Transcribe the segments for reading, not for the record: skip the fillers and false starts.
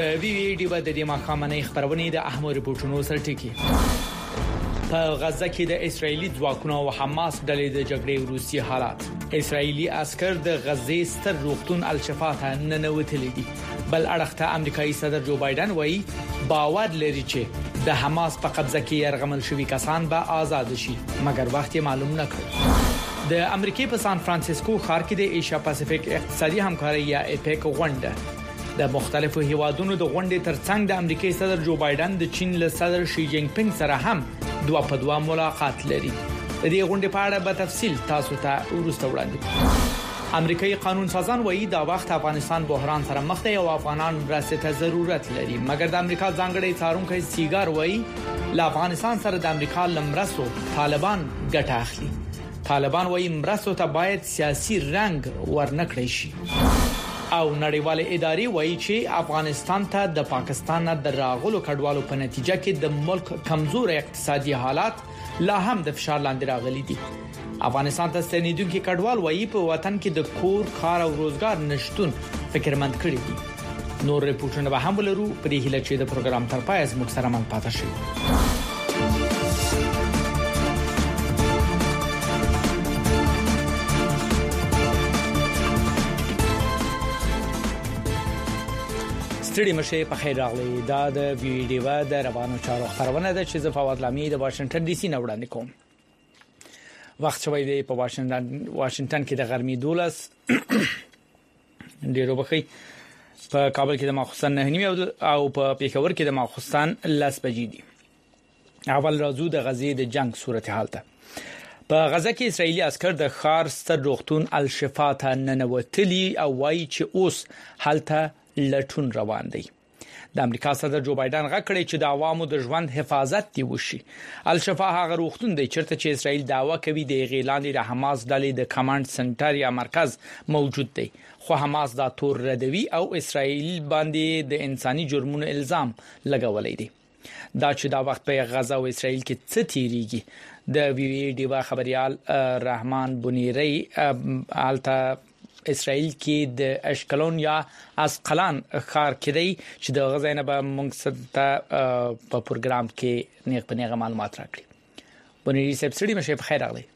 وی ډي د دې مخامنې خبرونه د اهم رپورټونو سره ټکی په غزه کې د اسرایلی ځواکونو او حماس ډلې د جګړې وروستی حالات اسرایلی عسكر د غزې ستر روغتون الشفا ته ننوتلي دي بل اړخ ته امریکایي صدر جو بایدن وایي باور لري چې د حماس په قبضه کې يرغمل شوی کسان به آزاد شي مګر وخت معلوم نه کړ د امریکای په سان فرانسیسکو ښار کې د ایشیا پاسفیک اقتصادي همکاري یا ایپیک غونډه د مختلفو هیوادونو د غونډې ترڅنګ د امریکای صدر جو بایدن د چین له صدر شي جینګ پینګ سره هم دوه په دوه ملاقات لري د دې غونډې په اړه به تفصیل تاسو ته وروسته وړاندې امریکایي قانون سازان وایي دا وخت افغانستان بحران سره مخ دی او افغانان مرستې ته ضرورت لري مګر د امریکا ځانګړي څارونکو سیګار وایي له افغانستان سره د امریکا لمرسو طالبان ګټه اخلي طالبان وایي مرستو ته باید سیاسي رنګ ورنکړي شي او نړیواله ادارې وایي چې افغانستان ته د پاکستان د راغلو کډوالو په نتیجه کې د ملک کمزور اقتصادي حالات لا هم د فشار لاندې راغلي دي افغانستان ته ستنیدونکو کډوال وایي په وطن کې د کور کار او روزګار نشټون فکرمند کړی دي نور رپورټونه به هم ولرو پرې هله چې د پروګرام تر پای از مکسرمن پاتې شي ستړي مشه په خیر راغلی دا د ویډیو د روانو چارو خبرونه ده چې زفاوت لامي د واشنگټن ډي سي نه وړاندې کوم وخت شوی دی په واشنگټن کې د غرمې 12 ډیرو بخي په کابل کې د ماخوستان 9:30 او په پیښور کې د ماخوستان 10 بجې دي اول راځو د غزې د جنگ صورتحال ته په غزه کې اسرایلی عسكر د خار ستر روغتون الشفا ته ننوتلي او وایي چې اوس حالته لټون روان دی د امریکا صدر جو بایدن غکړي چې د عوامو د ژوند حفاظت دی وشي الشفا هغه روغتون دی چیرته چې اسرائیل داوا کوي د غیلان د حماس ډلې د کمانډ سنټر یا مرکز موجود دی خو حماس دا تور ردوي او اسرائیل باندې د انساني جرمونو الزام لګولې دي دا چې دا وخت په غزه او اسرائیل کې څه تیریږي د وی ډي خبريال رحمان بنيري الته اسرائیل کې د اشکلون یا اسقلان ښار کې دی چې د غزې نه به موږ ستاسو په پروګرام کې نیغ په نیغه معلومات راکړي بنيري صاحب سړي مشه په خیر راغلی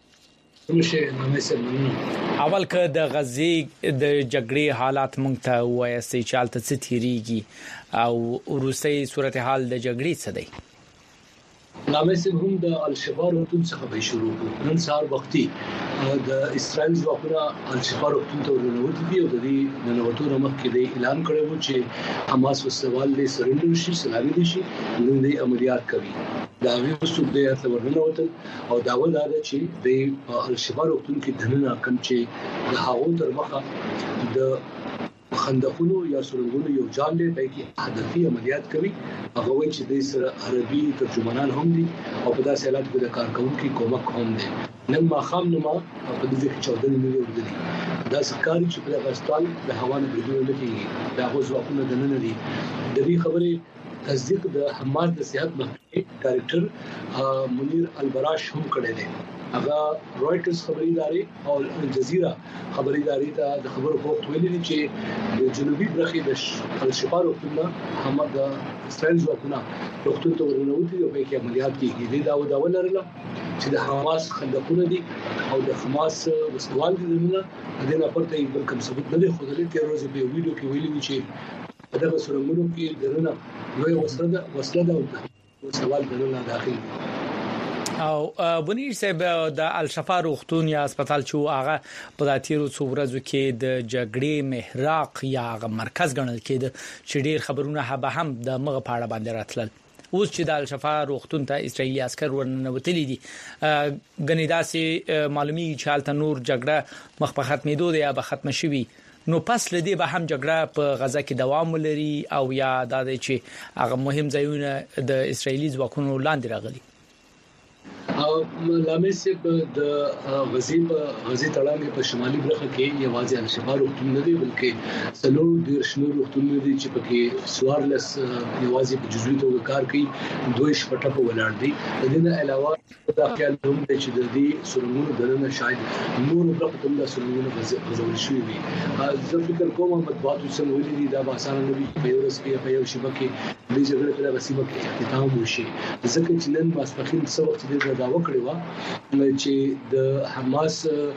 اول که د غزې د جګړې حالات موږ ته وایي چې حالت څه تیریږي او روسي صورتحال د جګړې څه دی نامسه هم د الشباب روغتون څخه به شروع کړو نن سهار وختي د اسرائیل ځواکونه الشباب روغتون ته ورنوتي دي او د دې ننوتو مخکې د اعلان کړی و چې حماس وسوال له سرندر شي سلامي دي شي نن د عملیات کوي دا ویوسو د ورنوتل او داوا دا چې د الشباب روغتون کې دننه کم چې د هاو تر مخه د خندقونو یا سرنګونو یو جال دی چې هدفي عملیات کوي هغه وایي چې د سره عربي ترجمانان هم دي او په داسې حالات کې د کارکونکو کومک هم دي نن ما خام نو ما په دې کې 14 میلیون دي دا سرکاري چې په افغانستان د هوانو بریدونو لکه دا غوښواکونه د نن دي د دې خبرې تصدیق د حماس د صحت مخکې ډایرکټر منیر البراش هم کړی دی هغه رويټرز خبري ادارې او الجزيره خبري ادارې ته د خبرو په وخت ویلي چې د جنوبي برخې د الشباب روغتون هم د اسرائیل ځواکونه روغتون ته ورنوتي او په کې عملیات کیږي دا ولرله چې د حماس خندقونه دي او د حماس وسوال دي نه د نه پرته یو کوم ثبوت نه دی خو د دې روز په ویډیو کې ویلي چې دغه سرمنو کې درنه لوی وسله ده او سوال درنه داخلي او بنیر صاحب د الشفا روغتون یا هسپتال چې هغه په داتیرو څو ورځو کې د جګړې محراق یا مرکز ګڼل کېد چې ډیر خبرونه هم د مغه پاړه باندې راتلل اوس چې د الشفا روغتون ته اسرائیلي عسكر ورنوتلي دي غنیداسي معلومي چې حالت نور جګړه مخ په ختمېدو دی یا به ختم شوي نو پس لدی به هم جګړه په غزه کې دوام لري او یا د چې هغه مهم ځایونه د اسرائیلي ځواکونو لاندې راغلي او لامې سب د غزې تړاندې په شمالي برخه کې یوازې الشباب وختونه نه دي بلکې څلور د شنو وختونه دي چې پکې سوارلس یوازې په جزوي توګه کار کوي دوی شپټه په ولاړ دي د دې نه علاوه دا خیال هم دی چې د دې سرمونو دننه شاید نور برخه هم د سرمونو غزول شوی وي زه فکر کوم مطبوعاتو څنګه ولې دي دا به اسانه نه وي په یو ورځ کې په یو شبکه کې د جګړې په وسیله کې اختتام وشي ځکه چې نن ماسپخین څو وخت دې دا وکړي و چې د حماس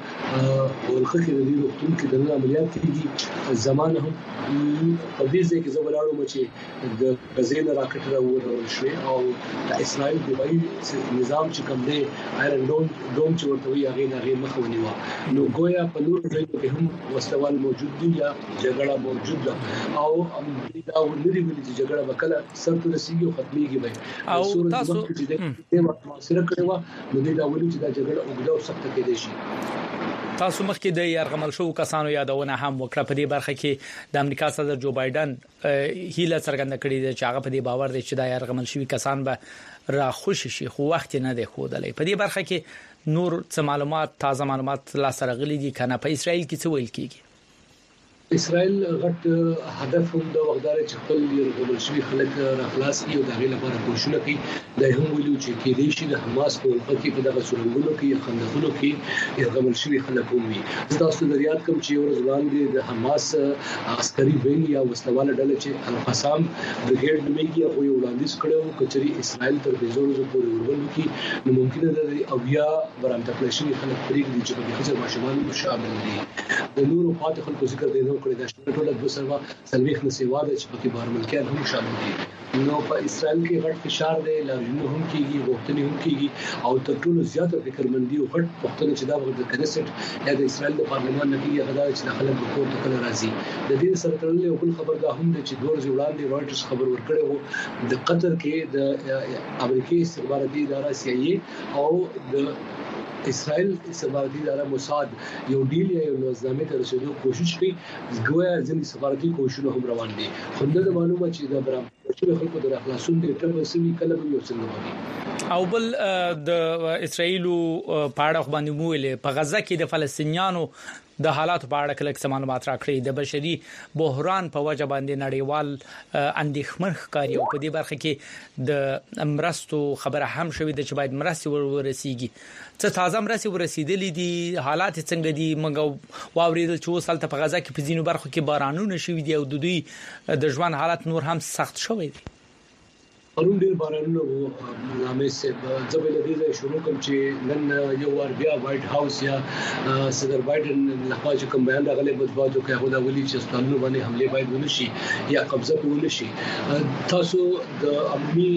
ورخه کې د دې وختونو کې د عملیات کېږي زمانه هم په دې ځای کې زولاړو چې د غزې نه راکټ راوړل شوی او د اسرائیل دفاعي نظام چې کوم دی آیرن ډوم چې ورته وی هغه مخونی و نو ګویا په نور ځایونو کې هم وسوال موجود دي یا جګړه موجود ده او دا ولري چې جګړه وکړه سرته رسیدي او ختميږي به او تاسو چې د معاصره کړو نو دا ولري چې دا جګړه اوږده او سخته کېدې شي تاسو مخکې د يرغمل شو کسانو یادونه هم وکړه په دې برخه کې د امریکا صدر جو بایدن هیله څرګنده کړې چې هغه په دې باور دی چې د يرغمل شوی کسان به را خوشي شي خو وخت نه دی خودلې په دې برخه کې نور څه معلومات تازه معلومات لا سره غلي دي کنه په اسرائیل کې څه ویل کیږي اسرائیل غټ هدف هم د وغدار چې خپل یو شوی خلک را خلاص کی او د غیله لپاره کوشش کوي د هم ویلو چې کې دې شي د حماس په وخت کې په دغه سرنګونو کې خندقونو کې یو شوی خلک هم وي تاسو د ریاض کوم چې ورځ وړاندې د حماس عسکري وینګ یا وسلواله ډله چې القسام بریګیډ نومېږي او یو وړاندیز کړو کچري اسرائیل تر بيزورو پورې ورول کی نو ممکنه ده او بیا برامت کړشي خلک پرېږدي چې په خزر ماشومان شامل دي د نورو خاطر خلکو ذکر دی نو کړی دا ټول د سروا سلويخ نسیوا د چې پکې بار ملکیان هم شامل دي نو په اسرائیل کې غټ فشار دی لارینو هم کیږي وختنی هم کیږي او تر ټولو زیاته فکرمندي او غټ وختونه چې دا د کنيسټ یا د اسرائیل د پارلمان نه کیږي غدا چې داخله حکومت کله راځي د دې سره تړلې او بل خبر دا هم دی چې دوه ورځې وړاندې رويټرز خبر ورکړی وو د قطر کې د امریکای استخباراتي اداره CIA او د اسرائیل استخباراتي اداره موساد یو ډیل یا یو نظامي ته رسیدو کوشش کوي ګویا ځینې استخباراتي کوششونه هم روان دي خو د معلومه چې د برابر خلکو د خلاصون د ټرم سوي کله به یو څنګه او بل د اسرائیل په اړه باندې مویل په غزه کې د فلسطینیانو د حالات په اړه کله معلومات راکړي د بشري بحران په وجه باندې نړیوال اندېښمن ښکاري او په دې برخه کې د امرستو خبره هم شوې ده چې باید مرستي ورسیږي څه تازه مرستي ورسیدلې دي حالات څنګه دي موږ واوریدل چې وسلته په غزه کې په ځینو برخو کې بارانونه شوي دي او د دوی د ژوند حالت نور هم سخت شوی دی پرون ډیر بارانونه وو نامې سه ځبل دې ځای شروع کوم چې نن یو ور بیا وایټ هاوس یا صدر بایدن لخوا چې کوم بیان راغلی بدباجو کې هغه دا ولي چې ستاسو باندې حمله باید ونشي یا قبضه ونشي تاسو د عمومي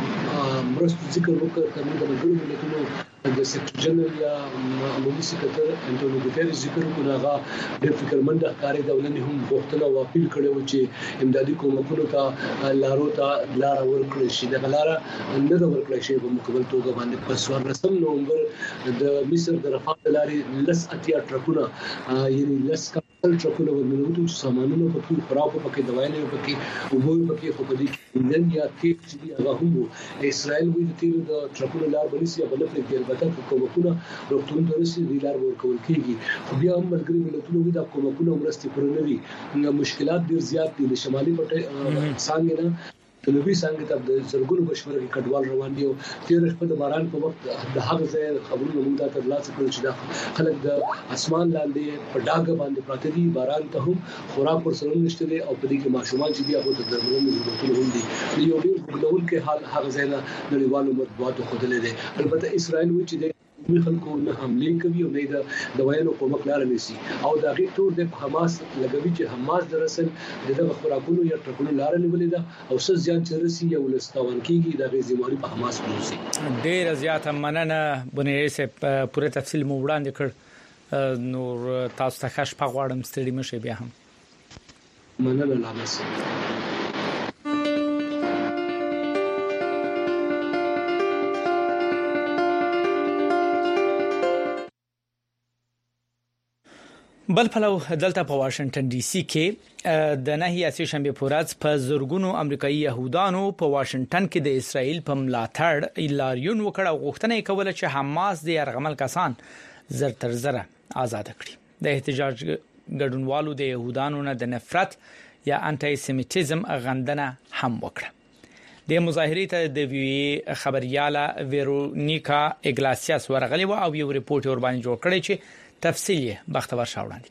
مرستو ذکر وکړ کوم د ټولو ملتونو د سیکریټری جنرال یا عمومي سکرټر انټونیو ګوتریز ذکر وکړه د فکرمند ښکاري دولت هم غوښتنه او اپیل کړو چې امدادي کومکونو ته لارو ته لار ورکړي شي د غلاره نه د ورکړي شي په مکمل توګه باندې په 14 نومبر د مصر د رفاه لارې لس اتیا ټرکونه یعنی لس ټرکونه ورننوتو چې سامانونه پکې خوراکو پکې دوايانې پکې وګورو پکې خو په دې نن یا کې چې هغه هم اسرائیل وی د تیر د ټرکونو لار بنسي یا بل پرې البته کومکونه روغتون درسي د لار ورکول کیږي خو بیا هم ملګری ملتونو د کومکونو مرستې پرونوي مشکلات ډیر زیات دي د شمالي پټه څنګه نه جنوبي څنګه ته د زرګونو بشمره کې کډوال روان دي او تیر شپه د باران په وخت د هغه ځای خبرونه موږ ته ترلاسه کړل چې د خلک د اسمان لاندې په ډاګه باندې پراته دي باران ته هم خوراک پر سره نشته دي او په دې کې ماشومان چې بیا هو د درملو ضرورتونه هم دي یو ډیر بګلون کې حال هغه ځای نه نړیوالو مطبوعاتو خدلې دي البته اسرائیل وی چې وی خلکو نه حمله کوي او نه د دوایانو کومک لار نسی او دا غي تور د حماس لګوي چې حماس درسل دغه خوراکونو یا ټرکونو لار نیولې ده او څه ځان چرسي یا ولستوان کیږي د غي ذمہواری په حماس پروسي ډیر زیات مننه بنئ سه پوره تفصیل مو وړاندې کړ نور تاسو ته ښه شپه غواړم ستړي مشه بیا هم مننه لامس بل پلو دلته په واشنگټن ډي سي کې د نهي اسې شنبه پورز په زورګونو امریکایي يهودانو په واشنگټن کې د اسرائیل په ملاتړ لاریون وکړ او غوښتنه کوله چې حماس د يرغمل کسان زر تر زره آزاد کړي. د احتجاج ګډونوالو د يهودانو نه د نفرت یا انټي سیمیټیزم غندنه هم وکړه. د مظاهرې ته د وی خبرياله ویرونیکا اګلاسیاس ورغلی و او یو ریپورت ور باندې جوړ کړی چې تفصیلی بختور شاوړاندې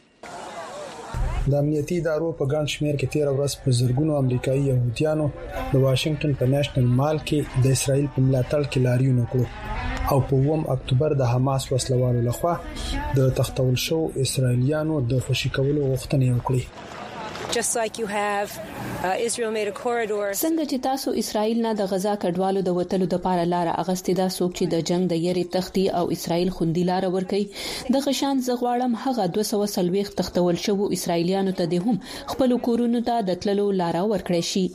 کوي. د امنیتي ادارو په ګڼ شمېر کې 13 ورځې په زرګونو امریکایي يهوديانو د واشنگټن په نېشنل مال کې د اسرائیل په ملاتړ کې لاریون وکړ او په 1 اکتوبر د حماس وسلوالو لخوا د تختول شو اسرائیلیانو د خوشي کولو غوښتنه وکړه. Just like you have Israel made a corridor. څنګه چې تاسو اسرائیل نه د غزا کډوالو د وټلو د پاره لار اغستې دا څوک چې د جنگ د یری تختی او اسرائیل خوندي لار ورکي د غشان زغواړم هغه 240 تختول شو اسرائیلیانو ته د هم خپل کورونو ته د تللو لار ورکړي شي.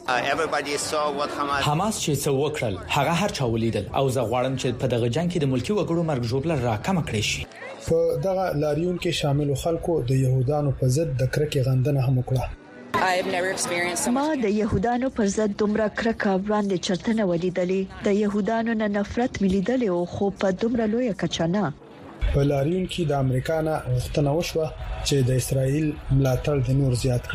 حماس چې څو وکړل هغه هر چا ولیدل او زغواړم چې په دغه جنگ کې د ملکی وګړو مرګ ژوبل راکم کړي شي. په دغه لاریون کې شامل خلکو د يهودانو په ضد د کرکې غندنه هم وکړه. ما د يهودانو پر ضد دومره کرکه وړاندې چرته نه ولیدلې. د يهودانو نه نفرت ملیدلې او خو په دومره لوی کچه نه. په لاریون کې د امریکا نه غوښتنه وشوه چې د اسرائیل ملاتړ د نور زیات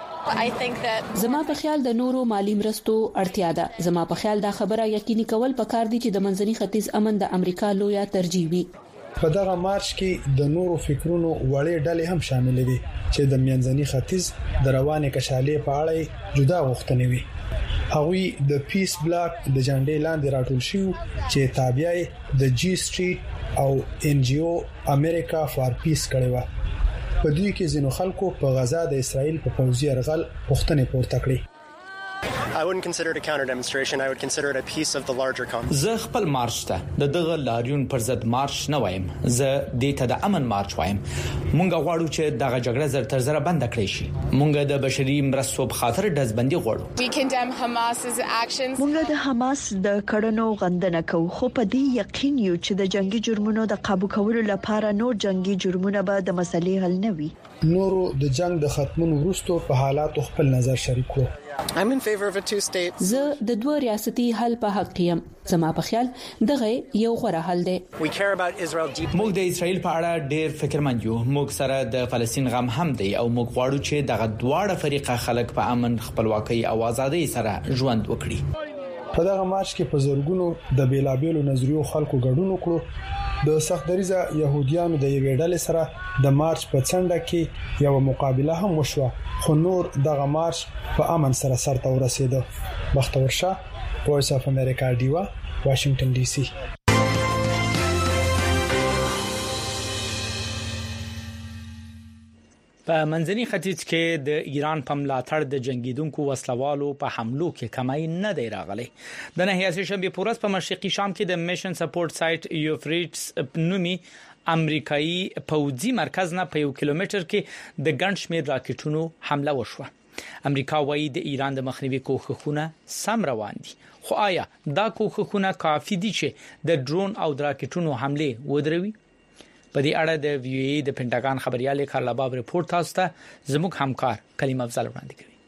کړي. زما په خیال د نورو مالی مرستو اړتیا ده. زما په خیال دا خبره یقیني کول پکار دي چې د منځني ختیځ امن د امریکا لویه ترجیح وي. په دغه مارچ کې د نورو فکرونو وړې ډلې هم شامل دي چې د منځني ختیځ د روانې کشالې په اړه جدا غوښتنې وي. هغوی د پیس بلاک د جنډې لاندې راټول شو چې تابع د جی سټریټ او ان جی او امریکا فار پیس کړي و. په دوی کې ځینو خلکو په غزا د اسرائیل په پوځي يرغل غوښتنې پورته کړې. I wouldn't consider it a counter demonstration. I would consider it a piece of the larger concept. زه خپل مارچ ته دغه لاریون پر ضد مارچ نه وایم. زه د ته د امن مارچ وایم. مونږ غواړو چې دغه جګړه زر تر زره بند کړي شي. مونږ د بشري مرستو په خاطر دزبندي غواړو. We condemn Hamas's actions. مونږ د حماس د کړنو غندنه کوو خو په دې یقین یو چې د جنگي جرمونو د قابو کولو لپاره نور جنگي جرمونه به د مسلې حل نه وي. نورو د جنگ د ختمون وروسته په حالاتو خپل نظر شریک کړو. I'm in favor of a two-state. زه د دوه ریاستي حل په حق یم. زما په خیال دغه یو غوړه حل دی. We care about Israel deeply. موږ د اسرائیل په اړه ډېر فکرمند یو. موږ سره د فلسطین غم هم دی او موږ غواړو چې دغه دواړه فریقه خلک په امن، خپلواکۍ او ازادۍ سره ژوند وکړي. په دغه مارچ کې په زورګونو د بیلابېلو نظریو خلکو ګډون وکړو. د سختدریزه يهوديانو د یوې ډلې سره د مارچ په څنډه کې یو مقابله هم وشوه خو نور دغه مارچ په امن سره سرته ورسېده. بختور شاه، وایس اف امریکا دیوا، واشنگټن ډي سي. په منځني ختیځ کې د ایران په ملاتړ د جنگیدونکو وسلوالو په حملو کې کمای نه دی راغلی. د نهي اسې شنبه پورز په مشرقي شام کې د میشن سپورټ سایت یوفریټس نومي امریکایي پوځي مرکز نه په 1 کیلومتر کې د ګڼ شمېر راکټونو حمله وشوه. امریکا وايي د ایران د مخنیوي کوښښونه سم روان دي. خو آیا دا کوښښونه کافي دي چې د ډرون او راکټونو حمله ودروي؟ په دې اړه د وی ای د پینټاګان خبريال کارلا باب ریپورت تاسو ته زموږ همکار کلیم افضل وړاندې کوي.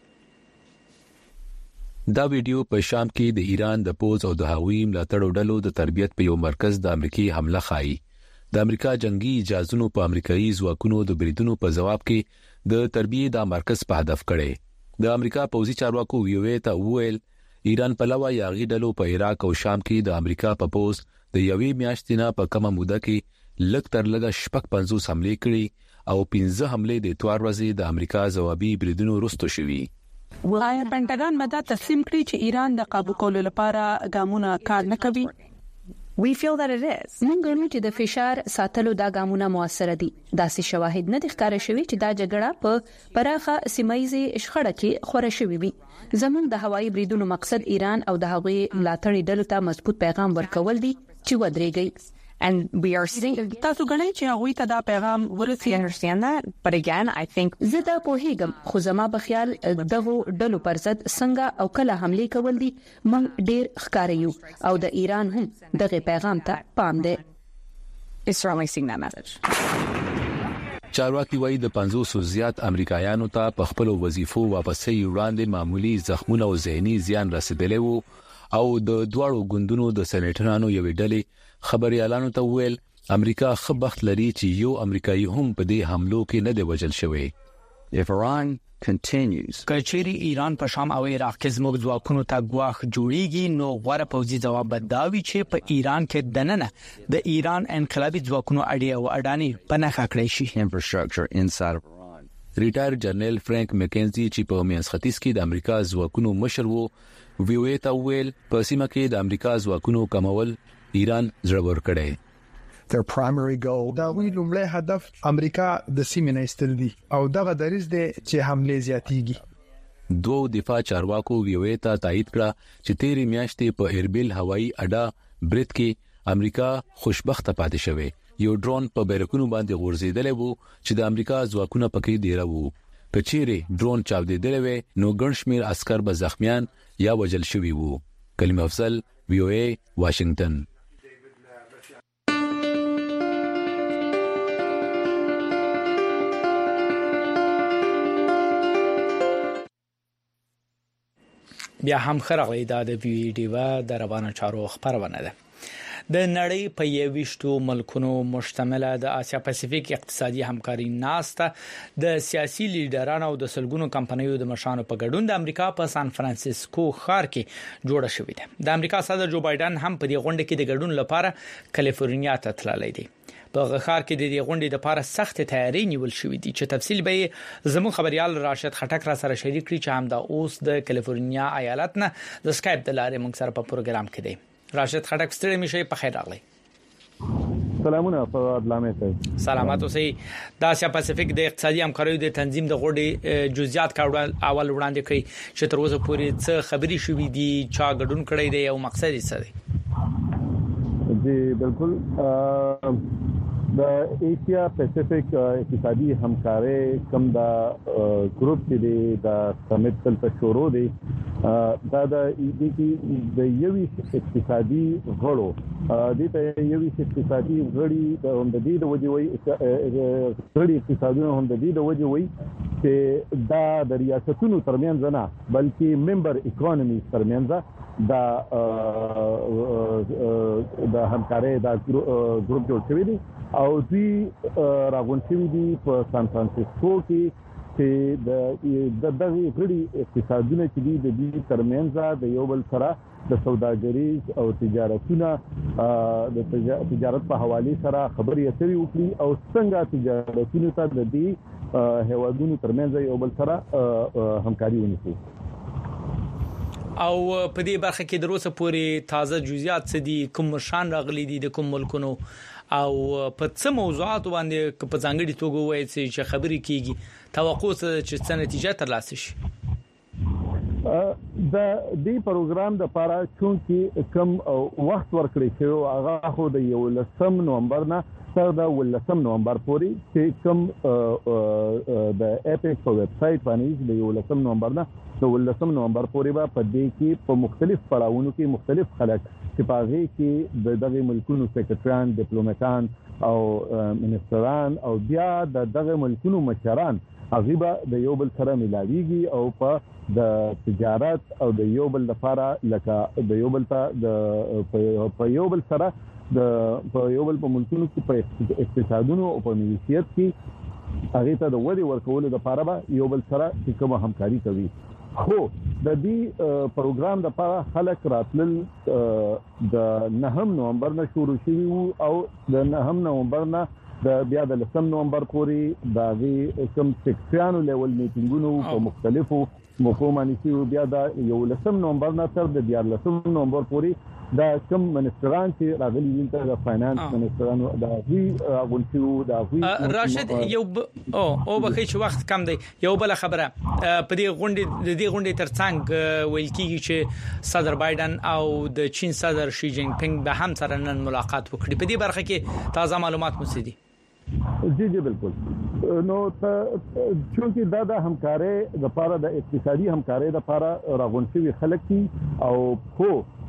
دا ویډیو په شام کې د ایران د پوز او د هاوی ملاتړ ډلو د تربیت په یو مرکز د امریکای حمله خایي. د امریکا جنگي اجازهونو په امریکایي ځواکونو د بریدونو په جواب کې د تربیت د مرکز په هدف کړي. د امریکا پوځي چارواکو ویوي ته ویل ایران په لوا یاغي ډلو په عراق او شام کې د امریکا په پوز د یوې میاشتې نه په کومه موده کې لږ تر لږه 50 حمله کړي او 15 حمله د اتوار ورځې د امریکا جوابي بریدونو وروسته شوې. ولای پینټاګان مده تسلیم کړی چې ایران د قابو کولو لپاره ګامونه کار نه کوي. We feel that it is. موږ ګڼو چې د فشار ساتلو دا ګامونه موثر دي. داسې شواهد نه ښکاره شوي چې دا جګړه په پراخه سیمایي شخړه کې خوره شوې وي. زموږ د هوایي بریدونو مقصد ایران او د هغوی ملاتړي ډلو ته مضبوط پیغام ورکول دي چې ودرېږي. And we are seeing تاسو غواړئ چې هغه ته دا پیغام ورسیږي. understand that, but again I think زه دا پوهیږم خو زما په خیال دغه ډلو پر ضد څنګه او کله حمله کول دي موږ ډیر ښکاریو او د ایران هم دغه پیغام ته پام دی. is certainly seeing that message. چارواکي وایي د 500 زیات امریکایانو ته په خپل وظیفو واپسې وړاندې معمولی زخمونه او ذهني زیان رسیدلی وو او د دواړو ګوندونو د سېنیټرانو یوې ډلې خبريالانو ته ویل امریکا خبرت لري چې یو امریکایي هم په دې حملو کې نه دی وژل شوی. If Iran continues کچېری ایران په شام او عراق کې زموږ ځواکونو ته ګواښ جوړیږي نو غوړه پوځي ځواب بداوي چې په ایران کې دننه د ایران انقلابي ځواکونو اړې او اډانې په نخښه کړی شي. infrastructure inside of Iran. ریټایر جنرال فرانک مکینزي چې په میانس ختیځ کې د امریکا ځواکونو مشر وو ویوي ته ویل په سیمه کې د امریکا ځواکونو کمول ایران زړور کړي. Their primary goal دا وی لومړی هدف امریکا د سیمې نه استل دي او دغه دریز دی چې حمله زیاتیږي. دوه دفاع چارواکو ویوي ته تایید کړه چې تیرې میاشتې په ایربیل هوایي اډه برت کې امریکا خوشبخته پاتې شوه. یو ډرون په بیرکونو باندې غورځیدلی وو چې د امریکا ځواکونه پکې دیره وو. کچېره ډرون چاودیدلی وي نو ګڼ شمېر عسكر به زخمیان یا وژل شوي وو. کلیم افضل ویوي واشنگټن. بیا هم خرغلی دا د ویډیو د روانه چارو خبرونه ده. د نړۍ په 21 ملکونو مشتمله د آسیا پاسفیک اقتصادي همکاري ناسته د سیاسي لیډرانو او د سلګونو کمپنیو د مشرانو په ګډون د امریکا په سان فرانسیسکو ښار کې جوړه شوې ده. د امریکا صدر جو بایدن هم په دې غونډه کې د ګډون لپاره کالیفورنیا ته تللی دی. په غخار کې د دې غونډې لپاره سخت تیاری نیول شوې دي چې تفصیل به زموږ خبريال راشد خټک را سره شریک کړي چې هم د اوس د کالیفورنیا ایالت نه د سکایپ د لارې موږ سره په پروګرام کې دی. راشد خټک ستړي مشه په خیر راغلی. سلامونه فواد لامه. سلامات اوسئ. د آسیا پاسفیک د اقتصادي همکاریو د تنظیم د غونډې جزئیات کاول اول وړاندې کړي چې تر اوسه پورې څه خبري شوې دي چا ګډون کړی دی او مقصد یې څه دی. جی بالکل د ایشیا پاسفیک اقتصادي همکاري کوم دا ګروپ دی د سمیټ تل شروع دی دا د یوي اقتصادي غړو د یوي اقتصادي غړي د هم د دې د وجوي غړي اقتصادي هم د دې د وجوي چې دا د ریاستونو ترمنځ نه بلکې ممبر اکانومي ترمنځ دا د همکاري دا ګروپ جوړ شوی دی او دوی راغون شوی دي په سان فرانسیسکو کې چې د دغه غړي اقتصادونه چې دي د دې ترمنځ د یو بل سره د سوداګریز او تجارتونه د تجارت په حواله سره خبرې اترې وکړي او څنګه تجارتونه ته د دې هیوادونو ترمنځ یو بل سره همکاري ونیسي. او په دې برخه کې د روسه پورې تازه جزئیات څه دي کوم شان راغلي دي د کوم ملکونو او په څه موضوعات باندې په ځانګړي توګه وایي چې خبرې کیږي توقع چې څه نتیجه ترلاسه شي. د دې پروګرام د لپاره چې کوم وخت ورکړی شو هغه خو د 11 نومبر نه تر د 18 نومبر پورې چې کوم د اپیک په ویب سټ باندې د 11 نومبر نه د 18 نومبر پورې به په دې کې په مختلف پړاوونو کې مختلف خلک چې پاغي کې د دغه ملکونو سیکریټریان ډیپلوماټان او منسټران او بیا د دغه ملکونو مشران هغه د یو بل سره ملاويږي او په د تجارت او د یو بل لپاره لکه د یو بل ته په یو بل سره د یو بل په ملکونو کې په اقتصادونو او په ملکیت کې هغه ته د ودی ورکولو لپاره به یو بل سره کوم همکاري کوي. خو د دې پروګرام د لپاره خلک راتلل د 9 نومبر نه شروع شوی او د 9 نومبر نه د بیا د 10 نومبر پورې د کوم سیکشنونو لیول میټینګونو په مختلفو موقعو باندې بیا د 10 نومبر نه تر د 11 نومبر پورې دا کوم منسټران چې راغلي دي د فاینانس منسټران د غونټیو د راشد یو او بخې چې وخت کم دی یو بل خبره په دې غونډې ترڅنګ ویل کیږي چې صدر بایدن او د چین صدر شي جین پینګ به هم سره نن ملاقات وکړي. په دې برخه کې تازه معلومات مو دي؟ جی بالکل. نو چونکی دا د همکاري د لپاره د اقتصادي همکاري د لپاره راغونډوي خلک دي او خو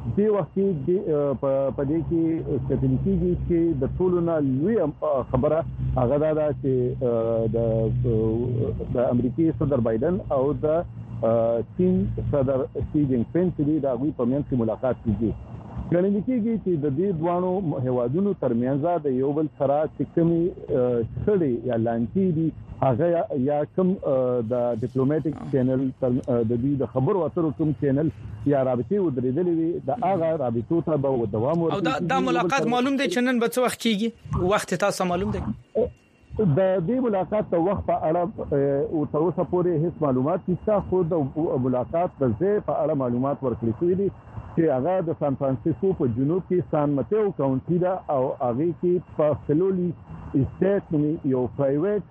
دی وخت په دې کې کتنیکي چې د ټولو نه لوی خبره هغه دا چې د امریکای صدر بایدن او د چین صدر شي جین پینګ چې دا غوي په منځ کې ملاقات کیږي. ګڼل کېږي چې د دې دوانو هوادونو ترمنځ د یو بل سره چې کومي شړې یا لانچې دي هغه یا کوم د ډیپلوماټیک چینل د دې د خبرو اترو کوم چینل یا رابطې ودرېدلې وي د هغه رابطو ته به دوام ورکړي. او دا ملاقات معلوم دی چې نن به څه وخت کیږي؟ وخت تاسو معلوم دی؟ د دې ملاقات د وخت په اړه او تر اوسه پورې هیڅ معلومات نشته، خو د ملاقات د ځای په اړه معلومات ورکړي شوی دي چې هغه د سان فرانسیسکو په جنوب کې سان ماتیو کاونټي دا او هغه کې په فلولي اسټیټ یو پرایویټ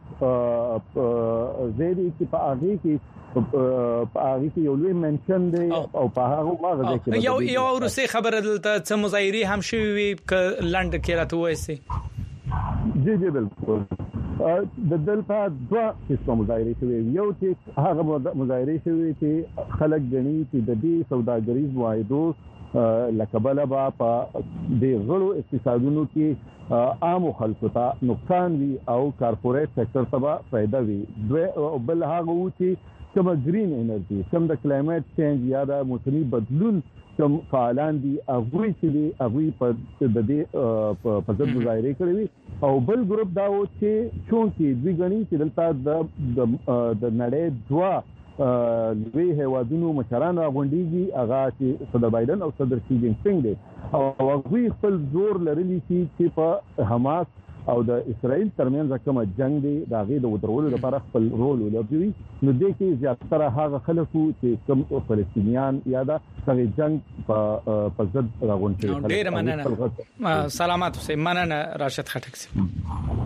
زیری چې په هغه کې یو لوی منشن دی او په هغه واغ دی یو روسي خبره دلته څه مظاهره هم شوی وي ک لند کې راته وایسي. جی بالکل د دلته دوه قسم مظاهره شوی، یو چې هغه مظاهره شوی چې خلک غني چې د دې سوداګریز معاهدو لکبل با په د غړو اقتصادونو کې عام خلکو ته نقصان وي او کارپوریټ سېکټر ته فائدہ وي. دوه بل هغه و چې کوم گرین انرژي، کوم د کلایمټ چینج یا د موسمي بدلون کوم فعالان دي هغه چې په د دې په ضد مظاهره کوي. او بل ګروپ دا و چې چونکی دوی غني چې دلته د نړۍ دوا لوی هوادونو مشران غونډيږي هغه چې صدر بایدن او صدر شي جین پینګ دي او هغه خپل زور لري چې په حماس او د اسرائیل ترمنځ کوم جنگ دی دا غي د ودرولو لپاره خپل رول ولوبوي. نو د کې زیاتره هغه خلکو چې کوم فلسطینیان یا د هغه جنگ په ضد راغونډي. ډیر مننه. سلامات اوسئ. مننه راشد خټک سي.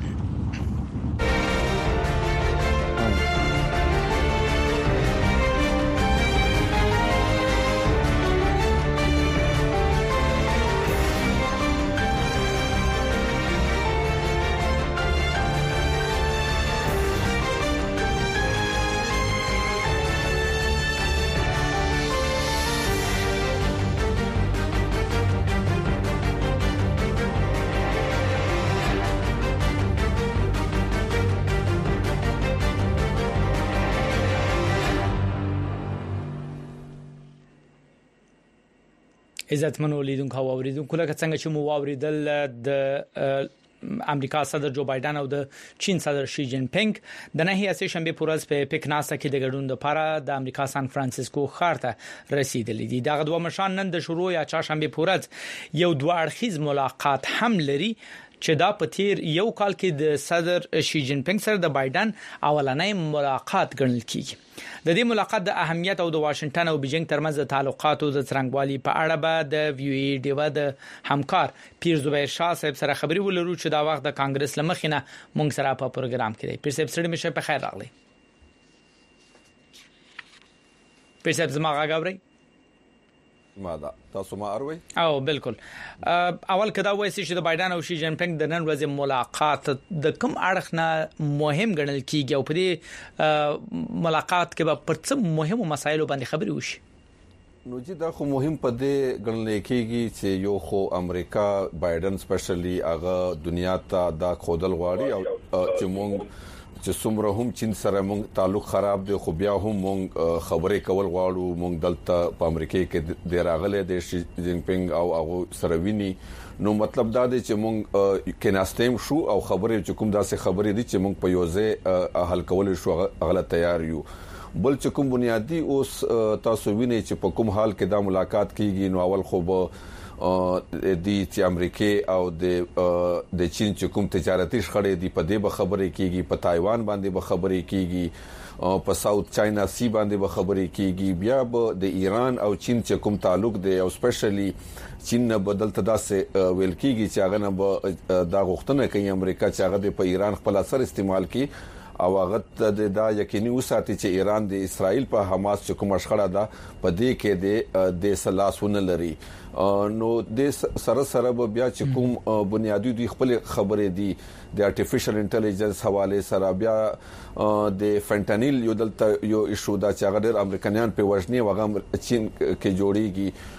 عزتمنو لیدونکو او اوریدونکو لکه څنګه چې مو واوریدل د امریکا صدر جو بایدن او د چین صدر شي جین پینګ د نهي اسې شنبه پورز په پکناسته کې د ګډون لپاره د امریکا سان فرانسیسکو ښار ته رسیدلې دي. دغه دوه مشان نن د شروع یا چهارشنبه پورز یو دوه اړخیز ملاقات هم لري چې دا په تیر یو کال کې د صدر شي جین پینګ سره د بایدن اولنۍ ملاقات ګڼل کیږي. د دې ملاقات د اهمیت او د واشنگټن او بیجینګ ترمنځ د تعلقاتو د څرنګوالي په اړه به د ویو ای ډیوا د همکار پیر زبیر شاه صاحب سره خبري ولرو چې دا وخت د کانګرس لمخینه مونږ سره په پروګرام کې دی. پیر صاحب سره مشه په خیر راغلی. پیر صاحب زما غاغوري ماده تاسو ما اروي او بالکل اول کدا وایي چې د بایدن او شي جین پینګ د نن ورځې ملاقات د کوم اړخ نه مهم ګڼل کیږي او په دې ملاقات کې به پر څه مهمو مسایلو باندې خبري وشي؟ نو چې دا خو مهم په دې ګڼل کېږي چې یو خو امریکا بایدن سپیشلی هغه دنیا ته دا خودل غواړي او چې مونږ چې څومره هم چین سره مونږ تعلق خراب دی خو بیا هم مونږ خبرې کول غواړو. مونږ دلته په امریکا کې د راغله د شي جین پینګ او هغه سره ویني. نو مطلب دا دی چې مونږ کیناستیم شو او خبرې چې کوم داسې خبرې دي چې مونږ په یوځای حل کول شو هغه تیار یو. بل چې کوم بنیادی اوس تاسو ویني چې په کوم حال کې دا ملاقات کیږي. نو اول خو به د چې امریکا او د چین چې کوم تجارتي شخړې دي په دې به خبرې کیږي، په تایوان باندې به خبرې کیږي، په ساوث چاینا سی باندې به خبرې کیږي، بیا به د ایران او چین چې کوم تعلق دی او سپیشلی چین نه بدلته داسې ویل کیږي چې هغه نه دا غوښتنه کوي امریکا چې هغه په ایران خپل اثر استعمال کړي او هغه دا یقیني وساتي چې ایران د اسرائیل په حماس چې کوم شخړه ده په دې کې د سلاسونه لري. نو د سره بیا چې کوم بنیادی دوی خپل خبرې دي د ارتفیشل انټيليجنس حواله سره بیا د فنټانیل یو دلته یو ایشو دا چې هغه ډېر امریکایان په وژنې وغه چین کې جوړیږي.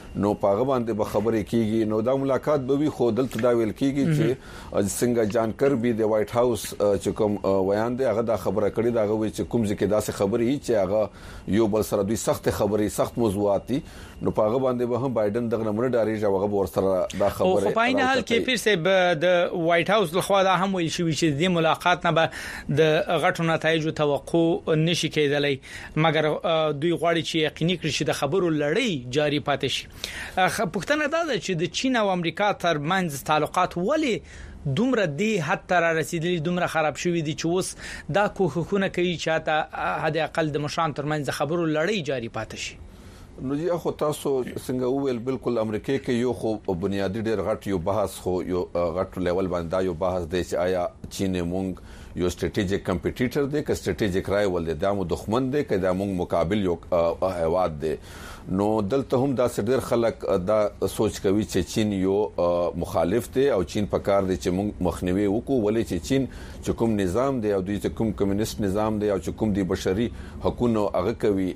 نو پاغه باندې به خبرې کیږي. نو دا ملاقات به وي خو دلته دا ویل کیږي چې څنګه جان کربي د وایټ هاوس چې کوم ویان دی هغه دا خبره کړې دا غوي چې کوم ځکه داسې خبرې چې هغه یو بل سره دوی سخت خبرې سخت موضوعات دي نو پاغه باندې به هم بایدن دغه نمونه ډاریږي هغه ور سره دا خبره په عین حال کې پیر سه د وایټ هاوس لخوا دا هم ویل شوی چې د ملاقات نه به د غټو نتایج توقع نشي کېدلی مګر دوی غواړي چې یقیني کړي چې د خبرو لړۍ جاری پاتې شي. پښتنه دا ده چې د چین او امریکا ترمنځ تعلقات ولې دومره دی حتی را رسیدلی دومره خراب شوی دي چې اوس دا کوښښونه کوي چې حد اقل د مشران ترمنځ خبرو لړۍ جاری پاتې شي. نو جی خو تاسو څنګه وویل بالکل امریکا کې یو خو بنیادی ډېر غټ یو بحث خو یو غټ لیول باندې یو بحث دی چې آیا چین مونږ یو سټریټیجیک کمپټیټر دی که سټریټیجیک رایول دی دا مو دښمن دی که دا مونږ مقابل یو هواد دی. نو دلته هم دا ډېر خلک دا سوچ کوي چې چین یو مخالف دی او چین په کار دی چې مونږ مخنیوي وکړو ولې چې چین چې کوم نظام دی او دوی چې کوم کمیونست نظام دی او چې کوم دی بشري حقوقو هغه کوي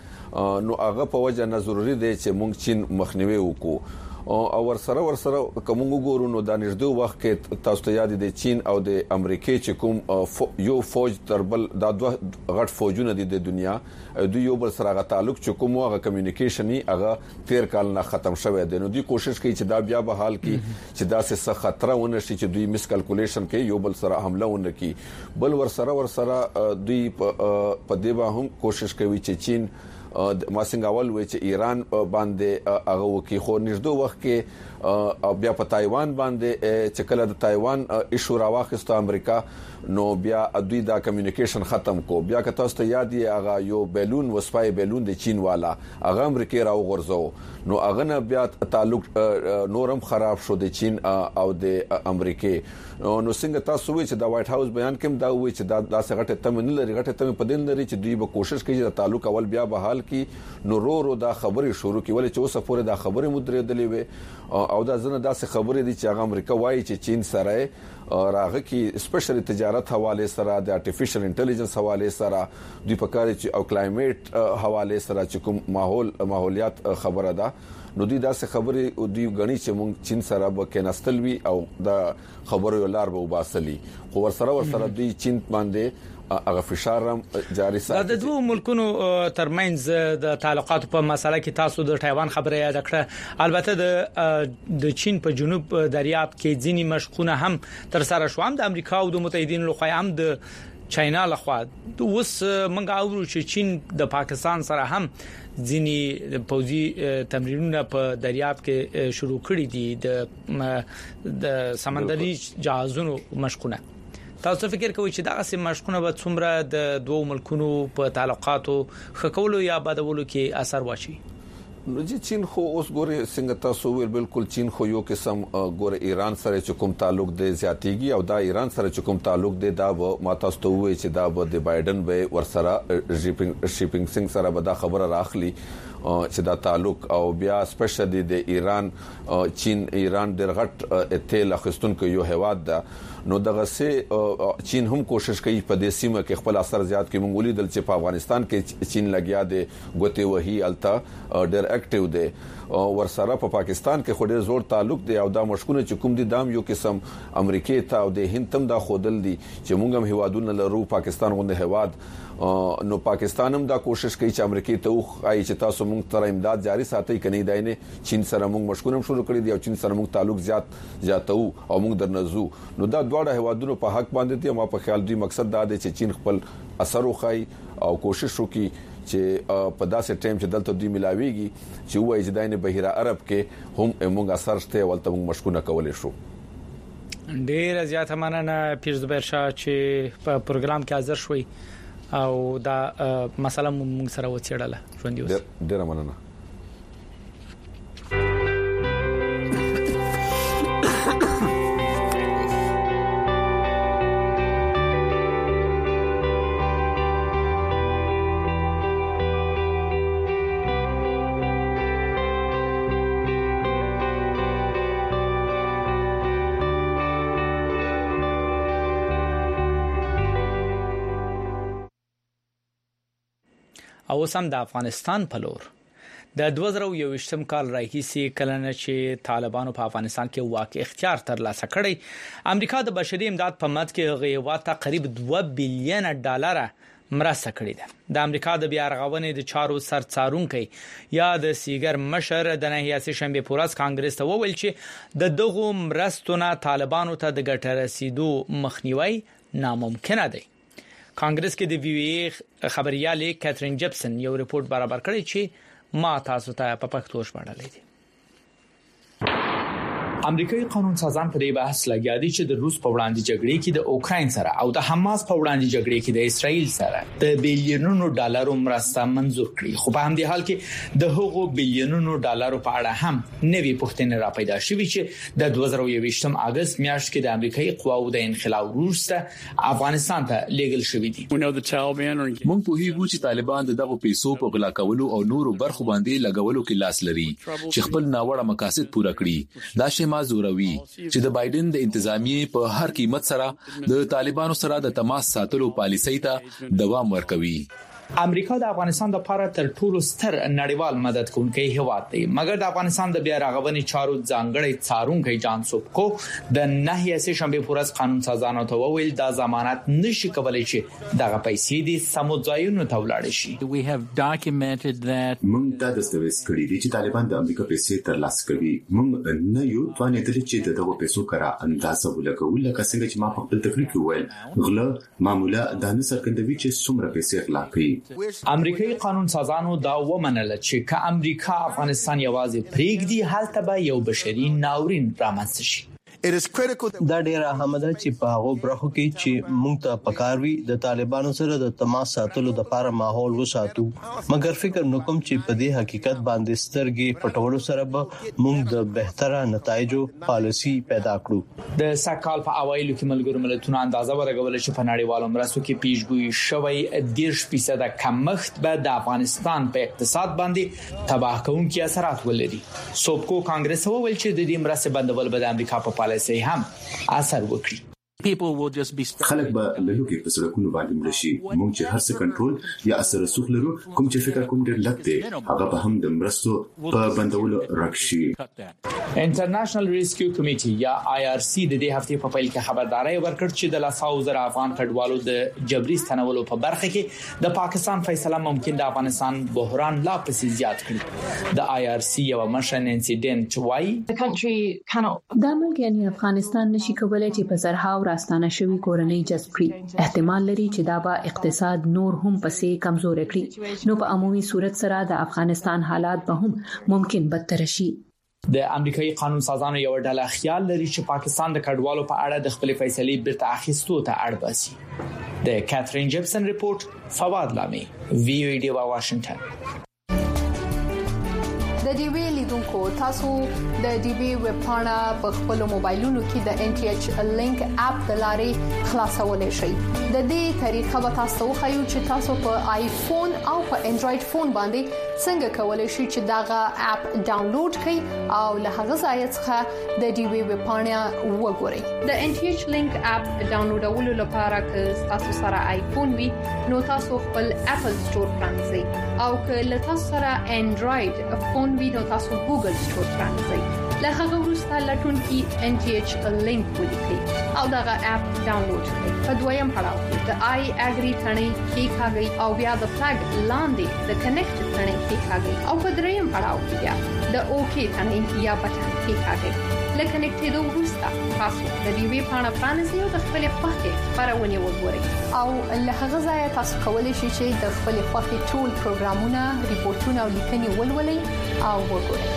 نو هغه په وجه نه ضروری دی چې مونږ چین مخنیوي وکړو او ورسره کوم وګورو نو د نږدې وخت کې تاسو ته یاد دي چین او د امریکای چې کوم یو فوج تربل د دوه غټ فوجونه دي د دنیا دوی یو بل سره غا تعلق چې کوم هغه کمیونیکیشني هغه 13 کال نه ختم شوی دی. نو دوی کوشش کوي چې دا بیا به حال کې چې دا څه خطر ونه شي چې دوی مس کیلکولیشن کوي یو بل سره حمله ونه کوي بل ورسره دوی په دې به هم کوشش کوي چې چین ما څنګه اول وی چې ایران باندې هغه وکي خو نږدې وخت کې بیا په تایوان باندې چې کله د تایوان ایشو راوخسته امریکا نو بیا دوی دا کمیونیکیشن ختم کو بیا که تاسو ته یاد یې هغه یو بیلون وسپای بیلون د چین والا هغه امریکا راو غرزو نو هغه نه بیا تعلق نورم خراب شو د چین او د امریکا. نو څنګه تاسو وی چې دا وایټ هاوس بیان کوم دا وی چې دا څنګه ته من لري غټه ته په دین لري چې دوی به کوشش کوي چې تعلق اول بیا به حال کی نو رو دا خبرې شروع کی ولې چې اوسه پورې دا خبرې مدرېدلې وي او دا زنه داسې خبرې دي چې هغه امریکا وایي چې چین سره راغه کی سپیشلی تجارت حواله سره د ارتفیشل انټيليجنس حواله سره دوی په کار چې او کلایمیټ حواله سره چې کوم ماحولیات خبره ده نو دوی داسې خبرې دوی غني چې مونږ چین سره به کېناستل وی او دا خبرو لار به وباسلي خو ورسره دوی چین باندې هغه فشار جاری ساتي. د دوه ملکونو ترمنځ د تعلقات په مسله کې تاسو د تایوان خبره یاد کړه البته د چین په جنوب دریاب کې ځینی مشقونه هم تر سره شو هم د امریکا او د متحدینو لخوا هم د چاینا لخوا اوس منګه اورو چې چین د پاکستان سره هم ځینی پوځي تمرینونه په دریاب کې شروع کړي دي د سمندري جهازونو مشقونه. تاسو فکر کوئ چې دا سم مشقونه به څومره د دوه ملکونو په تعلقاتو خکولو یا بدولو کې اثر واچي؟ نو چې چین خو اوس ګوره څنګه تاسو ویل بالکل چین خو یو قسم ګوره ایران سره چې کوم تعلق دی زیاتیږي او دا ایران سره چې کوم تعلق دی دا ما تاسو ته وایي چې دا به د بایدن به ورسره شیپینګ سنگ سره به دا خبره راخلی چې دا تعلق او بیا سپیشلی د ایران چین ایران ډېر غټ تیل اخیستونکو یو هواد ده نو دغه سه چین هم کوشش کوي په دې سیمه کې خپل اثر زیات کوي. مونږ ولیدل چې په افغانستان کې چین لګیا دی ګوتې وهي التا ډېر اکټیو دی ورسره په پاکستان کې خو ډېر زور تعلق دی او دا مشکونه چې کوم دي دام یو قسم امریکای ته او د هند تم دا خودل دي چې مونږ هم هوادونه لرو پاکستان غونډه هواد نو پاکستان هم دا کوشش کوي چې امریکای ته وایي چې تاسو مونږ تر امداد جاری ساتي کني داینه چین سره مونږ مشکونه شروع کړی دی او چین سره مونږ تعلق زیاتو او مونږ درنزو نو دا دواړه هوادونو په حق باندې دي ما په خیال دی مقصد دا دی چې چین خپل اثر وخی او کوشش وکړي چې په داسې ټیم چې دلته دوی ملاويږي چې وایي چې داینه بهیره عرب کې هم مونږ اثر شته ولته مونږ مشکونه کولای شو. ډیر زیات مننه پیر زبیر شاه چې په پروګرام کې حاضر شوي او دا مسله مونږ سره وڅېړله ژوند یوس ډیر مننه. او سم د افغانستان په لور د 2021م کال راهیسې کلنه چې طالبانو په افغانستان کې واقع اختیار ترلاسه کړی امریکا د بشري امداد په مد کې غیوا تقریبا $2 بلین مرسته کړې ده د امریکا د بیا رغونې د چارو سرڅارونکو یا د سیګر مشر د نهیاسي شنبه پورس کانګرس ته وویل چې د دغه مرستونه طالبانو ته د ګټه رسیدو مخنیوي ناممکن دی کانګرس کې د وی ای خبريالې کاترین جپسن یو ریپورت برابر کړی چې ما تاسو ته په پښتو ژباړلی دی امریکایي قانون سازان په دې بحث لګیا دي چې د روس په وړاندې جګړې کې د اوکراین سره او د حماس په وړاندې جګړې کې د اسرائیل سره د بلینونو ډالرو مرسته منزور کړي خو په همدې حال کې د هغو بلینونو ډالرو په اړه هم نوې پوښتنې را پیدا شوې چې د 2021م اگست میاشت کې د امریکایي قواو د انقلاب وروسته افغانستان ته لیږل شوې دي موږ په هیڅ چې طالبان دغه پیسو په غلا کولو او نورو برخو باندې لګولو کې لاس لري چې خپل ناوړه مقاصد پوره کړي دا شی زوروي چې د بایدن د انتظامیې په هر قیمت سره د طالبانو سره د تماس ساتلو پالیسۍ ته دوام ورکوي امریکا د افغانستان لپاره تر ټولو ستر نړیوال مدد کوونکی هیواد دی مګر د افغانستان د بیا رغونې چارو ځانګړي څارونکي جان سوبکو د نهیاسي شنبه پورس قانون سازانو ته وویل دا ضمانت نشي کولای چې دغه پیسې د سموځایونو ته ولاړ شي موږ دا دستاویز کړی دی چې طالبان د امریکا پیسې ترلاسه کوي موږ نه یو توانیدل چې دغه پیسو کرا اندازه ولګول لکه څنګه چې ما په خپل تقریر کې وویل غله معمولا د نصر کندوي چې څومره پیسې اخلا کوي امریکایي قانون سازانو دا ومنل چې که امریکا افغانستان یوازې پریږدي هلته به یو بشري ناورین رامنځته شي دا ډیره اهمه ده چې په هغه برخو کې چې موږ ته پکاروي د طالبانو سره د تماس ساتلو لپاره ماحول وساتو مګر فکر نکوم چې په دې حقیقت باندې سترګې پټولو سره به موږ د بهتره نتایجو پالیسی پیدا کړو د سکهال په اوایلو کې ملګرو ملتونو اندازه ورغول چې په نړیوالو مرستو کې پیشګویي شوی 10% کمښت به د افغانستان په اقتصاد باندې تباہ کوونکي اثرات ولري سوبکو کانګرس وویل چې د دې مرستې بندول به د امریکا په پالیسۍ هم اثر وکړي خلک به له لوګي په سړکونو باندې مړ شي موږ چې هر څه کنټرول یا اثر رسوخ لرو کوم چې فکر کوم ډېر لږ دی هغه به هم د مرستو په بندولو راکشي انټرنیشنل ریسکیو کمیټي یا IRC د دې هفته په پیل کې خبرداري ورکړ چې د 100,000 افغان کډوالو د جبري ستنولو په برخه کې د پاکستان فیصله ممکن د افغانستان بحران لا پسې زیات کړي د IRC یو مشن انسیډنټ وای دا ملک یعنی افغانستان نشي کولای چې په زرهاو راستانه شوی کورنۍ جذب کړي احتمال لري چې دا به اقتصاد نور هم پسې کمزور کړي نو په عمومي صورت سره د افغانستان حالات به هم ممکن بدتر شي د امریکایي قانون سازانو یو ډله خیال لري چې پاکستان د کډوالو په اړه د خپل فیصلې بیرته اخیستو ته اړ باسي د کاترین جپسن ریپورت فواد لامي وی او ډي واشنگټن د ډي وی لیدونکو تاسو د ډي وی ویب پاڼه په خپل موبایلونو کې د NTH لینک اپ د لارې خلاصولای شئ د دې طریقه به تاسو خو چې تاسو په آیفون او په انډراید فون باندې څنګه کولای شئ چې داغه اپ ډاونلوډ کړئ او له هغه ځای څخه د ډي وی ویب پاڼه وګورئ د NTH لینک اپ ډاونلوډولو لپاره که تاسو سره آیفون وي نو تاسو خپل اپل سٹور پرانځئ او که له تاسو سره انډراید فون وي نو تاسو ګوګل سٹور پرانځئ له هغه وروسته لټون کې NTH لینک ولیکئ او دغه اپ ډاونلوډ کړئ په دویم پړاو کې د آی اګری ثنې کې کاږي او بیا د فلګ لاندې د کنیکټ ثنې کې کاږي او په دریم پړاو کې بیا د اوکی ثنې یا بټن کې کاږي لکه کنیکټېدو وروسته تاسو د دې وی پاڼه پرانیزئ او د خپل خوښې خبرونه وګورئ او له هغه ځای تاسو کولی شئ چې د خپل خوښې ټول پروګرامونه ریپورتونه او لیکنې ولولئ او وګورئ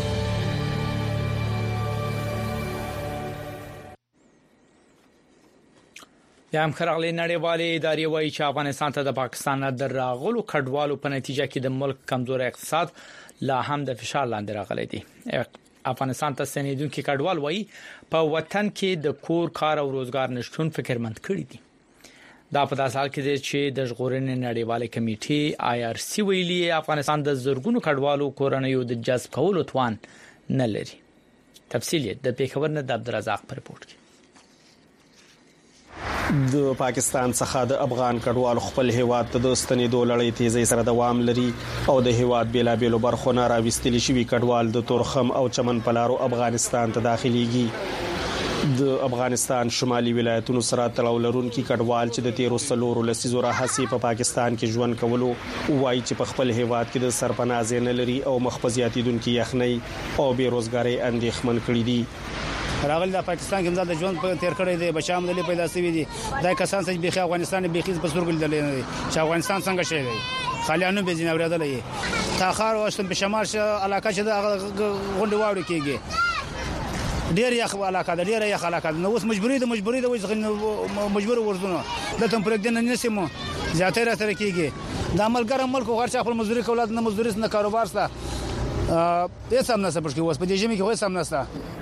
یا هم خرغلي نړیوالې ادارې وایي چې افغانستان ته د پاکستان د راغلو کډوالو په نتیجه کې د ملک کمزور اقتصاد لا هم د فشار لاندې راغلي دي افغانستان ته ستنیدونکو کډوال وایي په وطن کې د کور کار او روزګار نشټون فکرمند کړی دي دا په داسې حال کې دی چې د ژغورنې نړیوالې کمیټې IRC ویلي افغانستان د زرګونو کډوالو کورنیو د جذب کولو توان نه لري تفصیل د پیښور نه د عبدالرزاق پر رپورت کې د پاکستان څخه د افغان کډوال خپل هیواد ته د ستنېدو لړۍ تیزی سره دوام لري او د هیواد بیلابېلو برخو نه راوستل شوي کډوال د تورخم او چمن پلارو افغانستان ته داخليږي د افغانستان شمالي ولایتونو سره تړاو لرونکي کډوال چې د 13 لسیزو راهسي په پاکستان کې ژوند کولو وایي چې په خپل هیواد کې د سرپناه نه لري او مخفزياتیدونکو یخنۍ او بیروزګاری اندېښمن کړي دي. راغلی د پاکستان کې مزه د ژوند په تیر کړی دی بچام دلې پیدا شوی دي دا کسان چې بيخي افغانستان بيخي په سرګل دلې نه دي چې افغانستان څنګه شي دی خالیانو به زین اوریدلې تاخار واشتن په شمال علاقه چې د غونډه واوري کېږي ډیر یخ علاقه ده ډیر یخ علاقه ده نو اوس مجبوری ده وځ مجبور ورزونه د تم پرګ دن نه سیمو زیاتره راته کېږي د عملګر ملک غرچ خپل مزدوري کولاد نه مزدوري نه کاروبار سره هیڅ هم نه سپورت کې اوس په دې ژمي کې هیڅ هم نه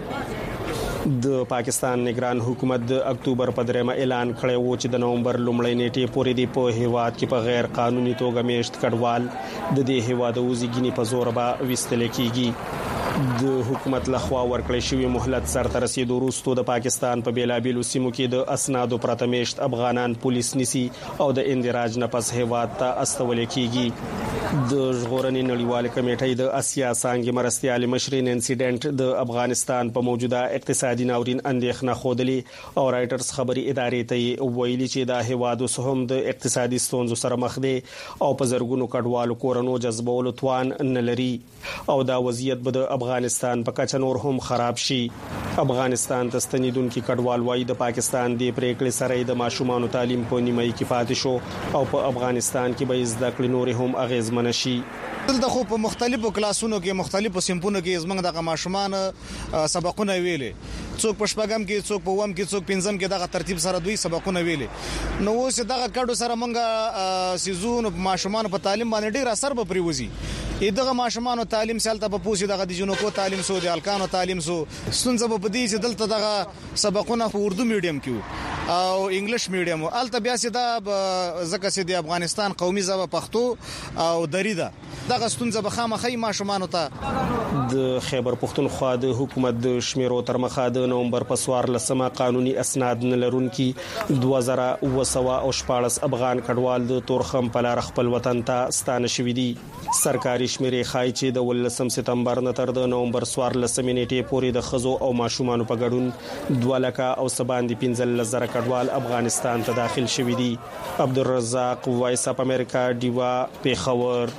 د پاکستان نگران حکومت د اکتوبر په 3 اعلان کړی و چې د نومبر لومړۍ نیټې پورې د په هیواد کې په غیر قانوني توګه میشت کډوال د دې هیواد وزګینی په زور به وستل کیږي د حکومت لخوا ورکړی شوی مهلت سره رسیدو وروسته د پاکستان په بیلابیلو سیمو کې د اسنادو پرته میشت افغانان پولیس نیسي او د اندراج نه پس هیواد ته استول کیږي. د ژغورنې نړیوال کمیټې د اسیا څنګه مرستيال مشرین انسیډنټ د افغانستان په موجوده اقتصادي ناورین اندېښنه خودلی او رائټرز خبري ادارې ته ویلي چې د هیواد وسهم د اقتصادي ستونزو سره مخ دي او په زرګونو کډوالو کورونو جذبولو توان نه لري او دا وضعیت به د افغانستان په کچه نور هم خراب شي. افغانستان ته ستنیدونکو کډوال وایي د پاکستان د پریکړې سره د ماشومان تعلیم په نیمه کې پاتې شو او په افغانستان کې به زده کړې نور هم اغیزمن شي. دلته خو په مختلفو کلاسونو کې مختلفو سیمپونو کې زمنګ دغه ماشومان سبقونه ویلې څوک په شپږم کې څوک په وم کې څوک پنځم کې دغه ترتیب سره دوی سبقونه ویلې نو اوس دغه کډو سره مونږه سيزون ماشومان په تعلیم باندې ډیر اثر به پریوزي دغه ماشومان تعلیم سالته په پوسی دغه د جنونو تعلیم سو د الکانو تعلیم سو ستونزه په دې چې دلته دغه سبقونه په اردو میډیم کې او انګلیش میډیم الته بیا سي دا زکه سي د افغانستان قومي ژبه پښتو او دری ده دغه ستونزه به خامخې ماشومان ته د خیبر پختونخوا د حکومت د شمیرو تر مخه د نومبر په 14 قانوني اسناد نه لرونکي 2014 افغان کډوال د تورخم په لار خپل وطن ته ستانه شوې دي. سرکاري شمیرې خای چې د 18 سپتمبر نه تر د نومبر 14 نیټې پورې د خزو او ماشومان په ګډون 2 لک او سباندې 15 زره کډوال افغانستان ته داخل شوې دي. عبدالرزاق وایس اپ امریکا دیوا پیښور.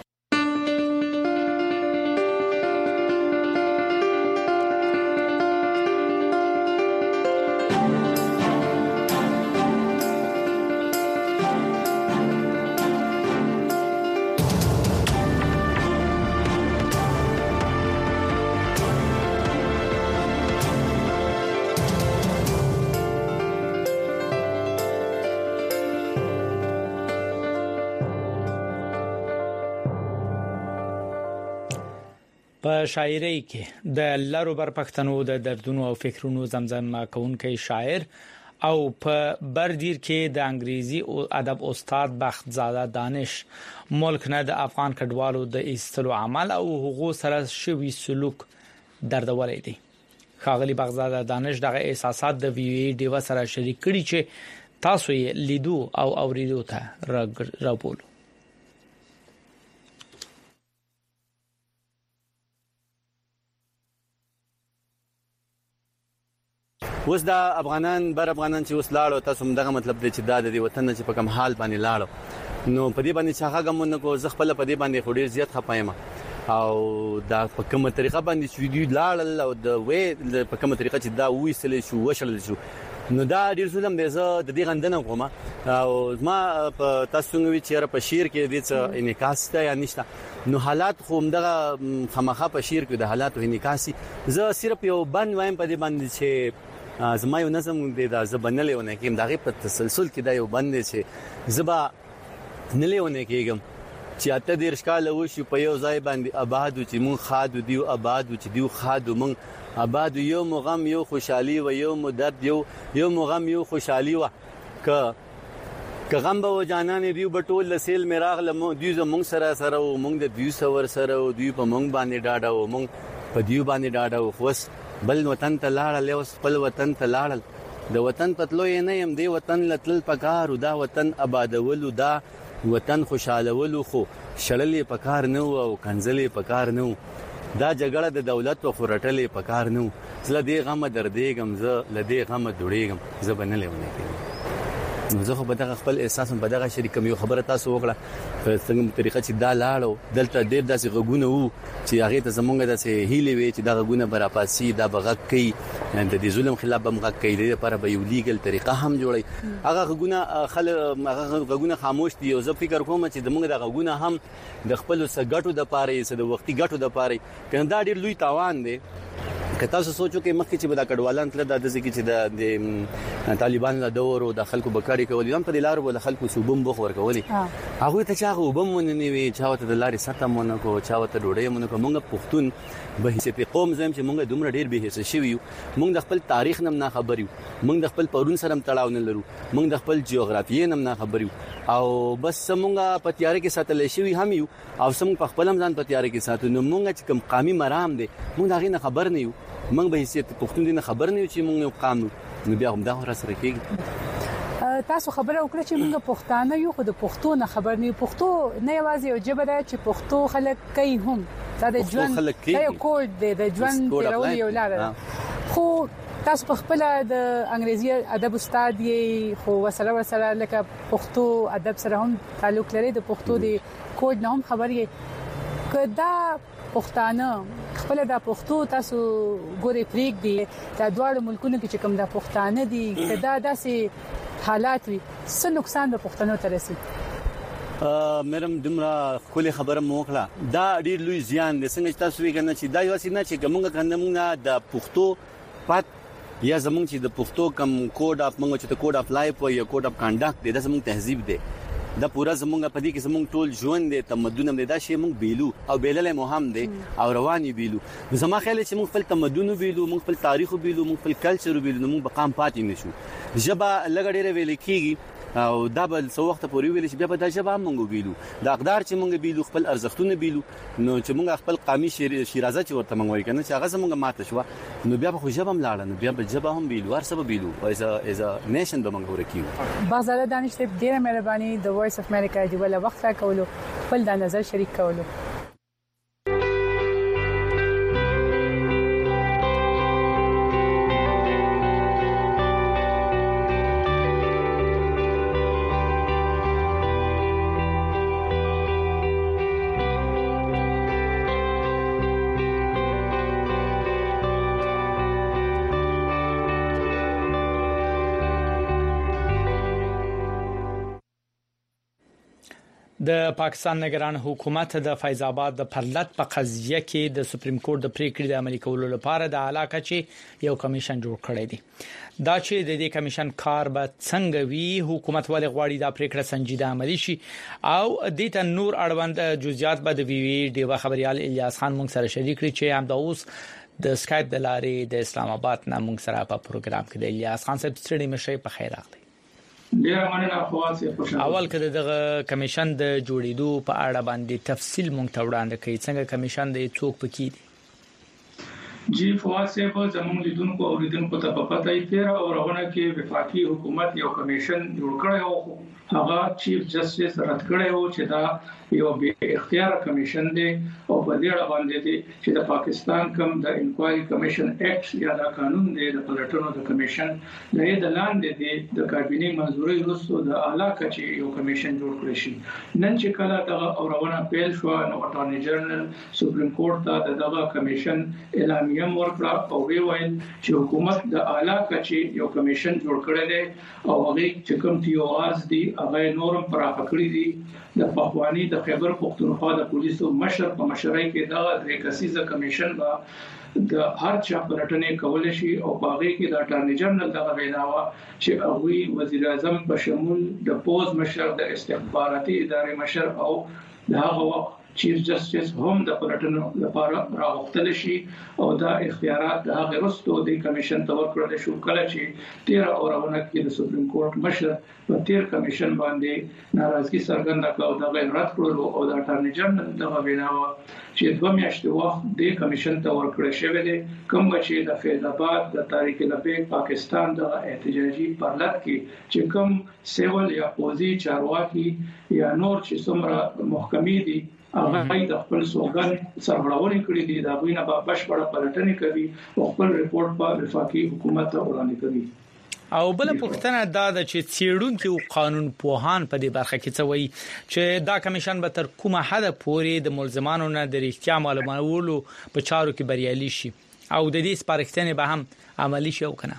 په شاعرۍ کې د لارو بر پښتنو د دردونو او فکرونو زمزمه کوونکی شاعر او په بردیر کې د انګریزي ادب استاد بخت زاده دانش ملک نه د افغان کډوالو د ایستلو عمل او حقوق سره شوی سلوک دردولې دي. خاغلی بخت زاده دانش دغه احساسات د وی ای ډیو سره شریک کړي چې تاسو یې لیدو او اوریدو ته راوبولو. اوس دا افغانان بر افغانان چې اوس لاړو تاسو هم دغه مطلب دی چې دا د وطن چې په کوم حال باندې لاړو نو په دې باندې چې هغه غمونه کو زه خپل په دې باندې خوري زیات خپایم او دا په کومه طریقه باندې چې دوی لاړل او د وې په کومه طریقه چې دا وېسل شو وشل شو نو دا ډیر ظلم دی. زه د دې غندنه کوم او ما په تاسو نو چې په شیر کې د څه انعکاس ته یا نشته نو حالات خو همدغه خامخا په شیر کې د حالاتو انعکاسي زه صرف یو بند وایم په دې باندې چې زما یو نظم دی دا زبنلې ونه کېم دغه په تسلسل کې دا یو بند چې زبا نلېونه کېږم چې اته د ارشکاله وشي په یو ځای باندې آباد چې مون خادو دیو آباد چې دیو خادو مون آباد یو مغم یو خوشحالي و یو مدد یو مغم یو خوشحالي و که غم به جانان دیو بټول لسیل میراغ لمو دیو زمون سره سره او مونږ د دیو سور سره او دیو په مونږ باندې ډاډه او مونږ په دیو باندې ډاډه او خوس بل وطن ته لاړل او خپل وطن ته لاړل د وطن پتلو یې نه يم دی وطن لتل پکار دا وطن آبادولو دا وطن خوشالولو خو شړلې پکار نه او کنځلې پکار نه دا جګړه د دولت او خورټلې پکار نه زله دی غم دردېګم زه لدی غم دوړېګم زه بنلې ونه کوي نو زه خو به دغه خپل احساس په دغه شریکم یو خبره تاسو وکړه په څنګه طریقه چې دا لاړو دلته ډېر داسې غوونه وو چې هغه ته زمونږ داسې هیلې وي چې دا غوونه برا پاسي دا بغک کوي د دې ظلم خلاف به مغک کوي لپاره به یو لیګل طریقه هم جوړي هغه غوونه خاموش دي او زه فکر کوم چې زمونږ د غوونه هم د خپل سګټو د پاره سره د وختي ګټو د پاره کنه دا ډېر لوی تاوان دی که تاسو سوچو کې مخکې چې به دا کډوالان تل د ځکه چې د طالبان له دور او د خلکو بکاری کوي هم په لارو ول خلکو صوبم بخ ورکولي هغه ته چا وبم ونی وی چا ته د لارې ساته مونږ کو چا ته ډوډۍ مونږ کو مونږ پښتون به حیثیت قوم زم چې مونږ دومره ډیر به حصہ شوی مونږ د خپل تاریخ نم نه خبر یو مونږ د خپل پرون سره تړاو نه لرو مونږ د خپل جغرافیې نم نه خبر یو او بس مونږه په تیارې کې ساتل شوی هم یو او سم په خپل ځان په تیارې کې ساتو نو مونږ چې کوم قامي مرام دي مونږ هغه نه خبر نه یو مونږ به حیثیت پښتون دي نه خبر نه یو چې مونږ یو قانون نو بیا هم دا سره کېږي تاسو خبره وکړه چې موږ پښتانه یو خو د پښتو نه خبر نه پښتو نه یوازې یو جبه ده چې پښتو خلک کوي هم دا د ژوند یو کوډ دی د ژوند تیرول یو لاره خو تاسو په خپل د انګریزي ادب استاد یې خو وسره لکه پښتو ادب سره هم تعلق لري د پښتو د کوډ نه هم خبر یې کدا پښتانه خپل د پښتو تاسو ګوري پریک دی د دوه ملکونو کې چې کوم د پښتانه دي کدا داسې حالات وي څه نقصان به پښتنو ته رسي مرم دمرا خولي خبره موکړه دا ډیر لوی زیان دي څنګه تاسو وی کنه چې دا یو سینه چې کومه کنه د پښتو پات یا زمونږ چې د پښتو کم کوډ اف موږ چې د کوډ اف لایف او یا کوډ اف کنډاکټ دی د زمونږ تهذیب دی دا پورا زمونږ په دې کې زمونږ ټول ژوند دی تمدن دی دا شی موږ بیلو او بیلل مهم دی او رواني بیلو زما خیال چې موږ خپل تمدن بیلو موږ خپل تاریخ بیلو موږ خپل کلچر بیلو موږ بقام پاتې نشو جبا لګ ډیره ویل کیږي او دا بل څو وخت پورې ویل چې بیا په دا جبا موږ بیلو دا اقدار چې موږ بیلو خپل ارزښتونه بیلو نو چې موږ خپل قومي شیرازه چې ورته موږ وایو کنه چې هغه زموږ ماته شو نو بیا په جبا هم لاړ نو بیا په جبا هم بیلو هر څه بیلو از ا نیشن به موږ ورکیو بازار دانش ته ډیره مهرباني د وایس اف امریکا دی ول وخت راکولو خپل د نظر شریک کولو د پاکستان نگران حکومت د فیض آباد د پرلط په قضیه کې د سپریم کورټ د پریکړې د عملي کولو لپاره د علاقه چې یو کمیشن جوړ کړی دی دا چې د دې کمیشن کار به څنګه وی حکومت ولې غواړي دا پریکړه سنجیده عملي شي او د ته نور اړوند جزئیات به د وی وی ډیوه خبريال الیاس خان مونږ سره شریک کړي چې هم د اوس د سکایپ د لارې د اسلام آباد نه مونږ سره په پروګرام کې د الیاس خان صاحب ستړي مشه په خیر راغلی ډیر مننه خواصه خوشاله اول کده د کمیشن د جوړېدو په اړه باندې تفصیل مونږ ته وړاندې کړئ څنګه کمیشن د څوک پکې دي جی فواصه په زموږ لیدونکو او لیدونکو ته په پاتای تیر او رغونه کې وفاقي حکومت یو کمیشن جوړ کړی او هغه چیف جسټس رد کړی او چې دا یو به اختیار کمیشن دی او په دې اړه باندې دی چې د پاکستان کوم د انکوایري کمیشن ایکټ یا د قانون دی د پلټنو د کمیشن د دې لاندې دی د کابینه منځوري وروسته د اعلی کچې یو کمیشن جوړ کړی شي نن چې کله دا اورونه پیل شو نو اټارنی جنرال سپریم کورټ ته دغه کمیشن اعلامیه ورکړه او ویل چې حکومت د اعلی کچې یو کمیشن جوړ کړی دی او هغه چې کوم تیو آز دی هغه نورم پراخ کړی دی د پخوانی د خیبر پختونخوا د پولیسو مشر په مشرۍ کې دا درې کسیزه کمیشن با د هر چا پلټنې کول شي او باغې کې د اټارنی جنرال دغه ویناوه چې هغه وزیر اعظم په شمول د پوز مشر د استخباراتي ادارې مشر او دغه چیف جسټس هم د پلټنو لپاره راوختل شي او دا اختیارات د هغه وروسته د کمیشن ته ورکړل شو کله چې 13 اورونه کې د سپریم کورټ مشر په 13 کمیشن باندې ناراضي څرګنده کړه او دا غیر رد کړو او د اټارنی جنرال دغه ویناوه چې 2 میاشتې وخت د کمیشن ته ورکړل شوی دی کوم چې د فیض آباد د تاریخ لبیک پاکستان د احتجاجي پرلط کې چې کوم سیول یا پوزي چارواکي یا نور چې څومره محکمې دي هغه د خپل سوګن سرغړاونې کړې دي دا غوینه په بشپړه پلټنه کوي او خپل ریپورت په وفاقي حکومت ته وړاندې کوي. او بل پوښتنه دا د چې څېړونکو او قانون پوهان په دې برخه کې څه وایي چې دا کمیشن به تر کومه حد پورې د ملزمانو نه د اړتیا معلوماتولو په چارو کې بریالي شي او د دې سپارښتنې به هم عملی شي او کنه.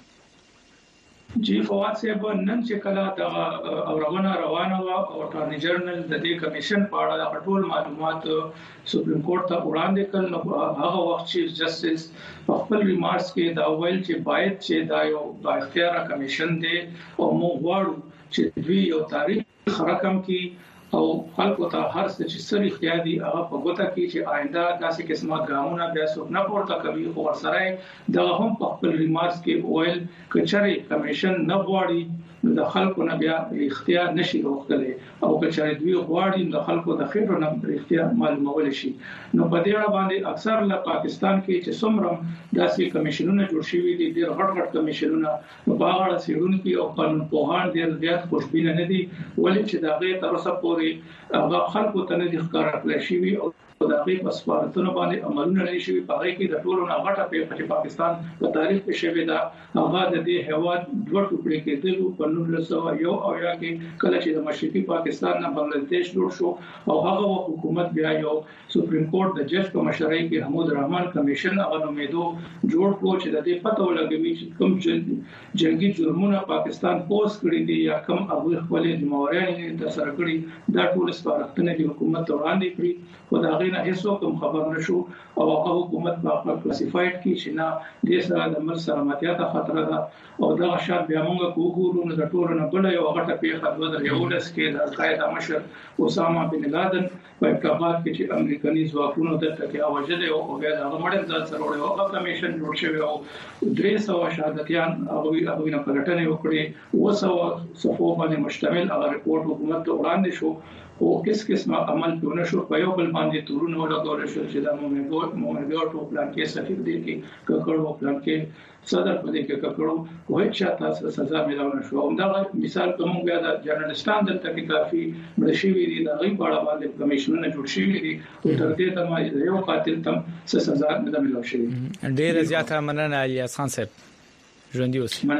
جی فواد صاحب نن چې کله د اورونه روانه و او اټارنی جنرال د دې کمیشن په اړه د ټول معلومات سپریم کورټ ته وړاندې کړل نو هغه وخت چیف جسټس په خپل ریمارکس کې دا ویل چې باید چې دا یو با اختیار کمیشن دی او موږ غواړو چې دوی یو تاریخ رقم کې او خلکو ته هر څه چې سړي اختیاري هغه په ګوته کې چې آینده داسې قسمه ګامونه بیا څوک نه پورته کوي خو ورسره دا هم په خپل ریمارکس کې ویل کچري کمیشن نه غواړي د خلکو نه بیا اختیار نشي راوړل او کچري دوی غواړي د خلکو د خیر نه اختیار معلومول شي نو په دې اړه باندې اکثر له پاکستان کې چې څومره داسې کمیشنونه جوړ شوي دي ډېر غټ کمیشنونه په هغه اړه سیرونکو او قانون پوهان ډېر زیات خوشبینه نه دي ولې چې دا غي تر اوسه پورې هغه خلکو ته نه ښکارا کړی شي او دا غي په سپارښتنو باندې عملونه نه شي په هغه کې د ټولو نه غټه په پاکستان په تاریخ کې شوی دا هغه د دې هواد دوه ټوکړي کېدل په 1901 او یا کې کله چې د مشرقي پاکستان نه بنگلاديش جوړ شو او هغه حکومت بیا یو سپریم کورټ د جج په مشرۍ کې حمود رحمان کمیشن هغه نومیدو جوړ کړو چې د دې پته ولګوي چې کوم جنگي جرمونه پاکستان پوس کړی دي یا کوم هغه خپل ذمہواري تر سره کړی دا ټول سپارښتنې د حکومت وړاندې کړی خو دا غي نه هیڅ کوم خبر نشو او هغه حکومت په کلاسیفاید کې چې نه د سره د مل سلامتیا ته خطر ده او دا شاد بیا موږ کوو نو د ټولو نه بل یو غټه پیښه 2011 کې د القاعده مشر اسامه بن لادن په کابل کې چې امریکایي ځواکونو د تکي اوجل او بیا د مړن ځل سره وړو هغه کمیشن جوړ شوی او 300 شهادتيان هغه نه پلټنه وکړي 200 صفو باندې مشتمل هغه ریپورت حکومت ته وړاندې شو او کس قسمه عمل پیونه شو په یو بل باندې تورونه لګول شو چې د مومنګو پلان کې سفیر دی کې ککړو پلان کې صدر پدې کې ککړو کوه چې تاسو سزا ملونه شو هم دا مثال کوم بیا د جرنالستان د تحقیقاتي مرشوي دي د غي په اړه باندې کمیشنونه جوړ شوی دي او تر دې ته ما یو قاتل تم سزا نه ملو شي ډیر زیاته مننه الیاس خان صاحب ژوندۍ اوسئ.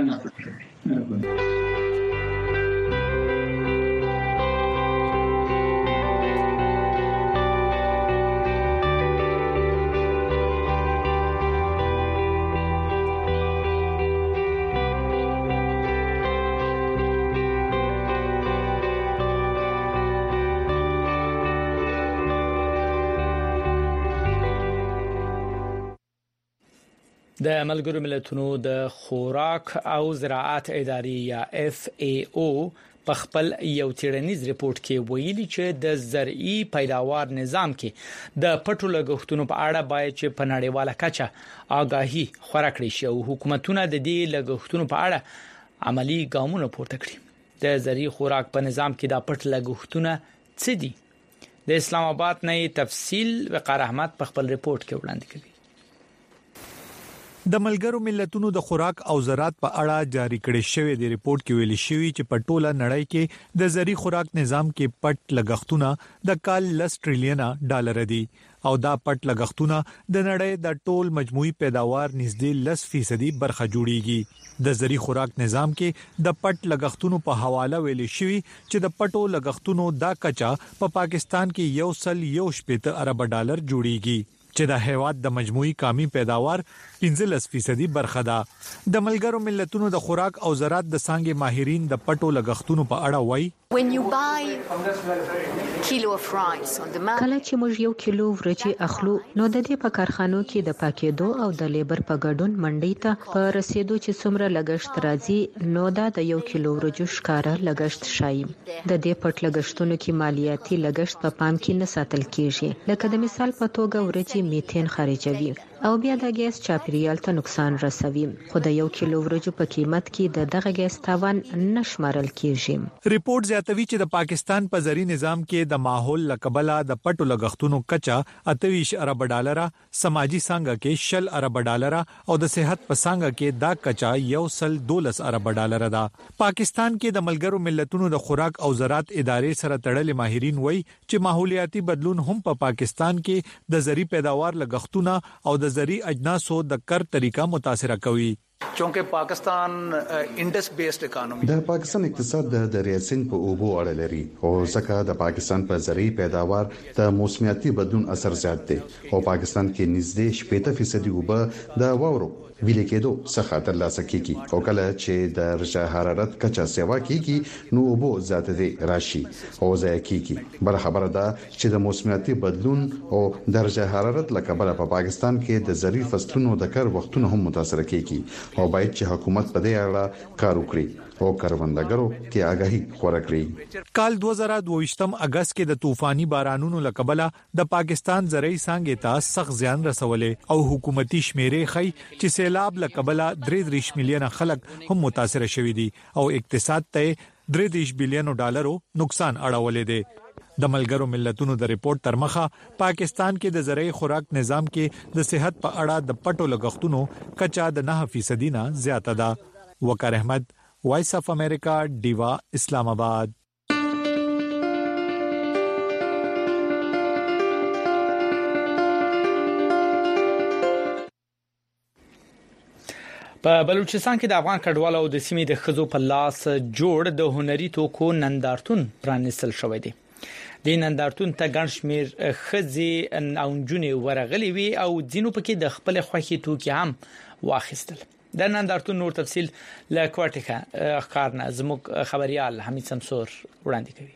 مننه. د ملګرو ملتونو د خوراک او زراعت ادارې یا FAO په خپل یو تیرنیز ریپورت کې ویلي چې د زرعي پیداوار نظام کې د پټو لګښتونو په اړه باید چې په نړیواله کچه آگاهي خورا کړی شي او حکومتونه د دې لګښتونو په اړه عملی ګامونه پورته کړي. د زرعي خوراک په نظام کې د پټ لګښتونه څه دي؟ د اسلام آباد نه تفصیل وقار احمد په خپل ریپورت کې وړاندې کوي. د ملګرو ملتونو د خوراک او زراعت په اړه جاری کړي شوی د ریپورت کې ویل شوی چې په ټوله نړۍ کې د زرعي خوراک نظام کې پټ لګښتونه د کال 10 ټریلیون ډالر دي او دا پټ لګښتونه د نړۍ د ټول مجموعي پیداوار نږدې 10% برخه جوړیږي. د زرعي خوراک نظام کې د پټ لګښتونو په حواله ویل شوی چې د پټو لګښتونو دا کچا په پاکستان کې 1.1 ارب ډالر جوړیږي چې د هیواد د مجموعي قومي پیداوار 15% برخه ده. د ملګرو ملتونو د خوراک او زراعت د څنګه ماهرین د پټو لګښتونو په اړه وایي When you buy kilo of rice on the market, کله چې موږ یو کیلو ورچې اخلو نو د دې په کارخانو کې د پاکېدو او د لیبر په ګډون منډي ته په رسیدو چې څومره لګښت راځي نو دا د یو کیلو ورچو ښکارا لګښت شایي. د دې پټ لګښتونو کې مالیاتي لګښت په پام کې نه ساتل کیږي. لکه د مثال په توګه ورچې میثین خارجوي او بیا د ګیس چاپیریال ته نقصان رسوي. خو د یو کیلو ورچو په قیمت کې د دغه ګیس تاوان نشمارل کیږي. ریپورت زیاتوي چې د پاکستان په زری نظام کې د ماحول لکبلا د پټو لګښتونو کچا 28 ارب ډالر، سماجی څنګه کې 10 ارب ډالر او د صحت په څنګه کې دا کچا 112 ارب ډالر ده. پاکستان کې د ملګرو ملتونو د خوراک او زراعت ادارې سره تړلې ماهرین وایي چې ماحولیاتي بدلون هم په پاکستان کې د زری پیداوار لګښتونه او د زری اجناسو د کر طریقہ متاثر کوي. چونکه پاکستان انډس بیسډ اکانومي د پاکستان اقتصاد د دریای سند په اوبو اړه لري او ځکه د پاکستان په زرعي پیداوار د موسمیاتي بدلون اثر زیات دی او پاکستان کې نږدې 80% اوبه د واورو ویل کېدو څخه ترلاسه کیږي او کله چې د درجه حرارت کچا سیوا کیږي نو اوبو زیات دي راشي او ځای کیږي. بل خبره ده چې د موسمیاتي بدلون او درجه حرارت لکبله په پاکستان کې د زرعي فصلونو د کار وختونه هم متاثر کیږي او باید چې حکومت په دې اړه کار وکړي او کاروندګرو کې آگاهی خور کړي. کال 2022 اگست کې د طوفاني بارانونو لکبله د پاکستان زرعي څنګه ته سخت زیان رسولې او حکومتي شمیرې خي چې سیلاب لکبله 3 ملیون خلک هم متاثر شوي دي او اقتصاد ته 3 بلین ډالرو نقصان اړولې دي. د ملګرو ملتونو د ریپورت تر مخه پاکستان کې د زرعي خوراک نظام کې د صحت په اړه د پټو لګښتونو کچا د 9% نه زیاته ده. وقار احمد، وایس اف امریکا، ډیوا، اسلام آباد. په بلوچستان کې د افغان کډوالو او د سیمې د خزو په لاس جوړ د هنري توکو نندارتون پرانیستل شوې دي. د نندارتون ته ګڼ شمېر خزي او نجونې ورغلي وي او ځینو پکې د خپل خوښي توکي هم واخیستل. د نندارتون نور تفصيل له کوټه ښکارنه زموږ خبريال حمید سمسور وړاندې کوي.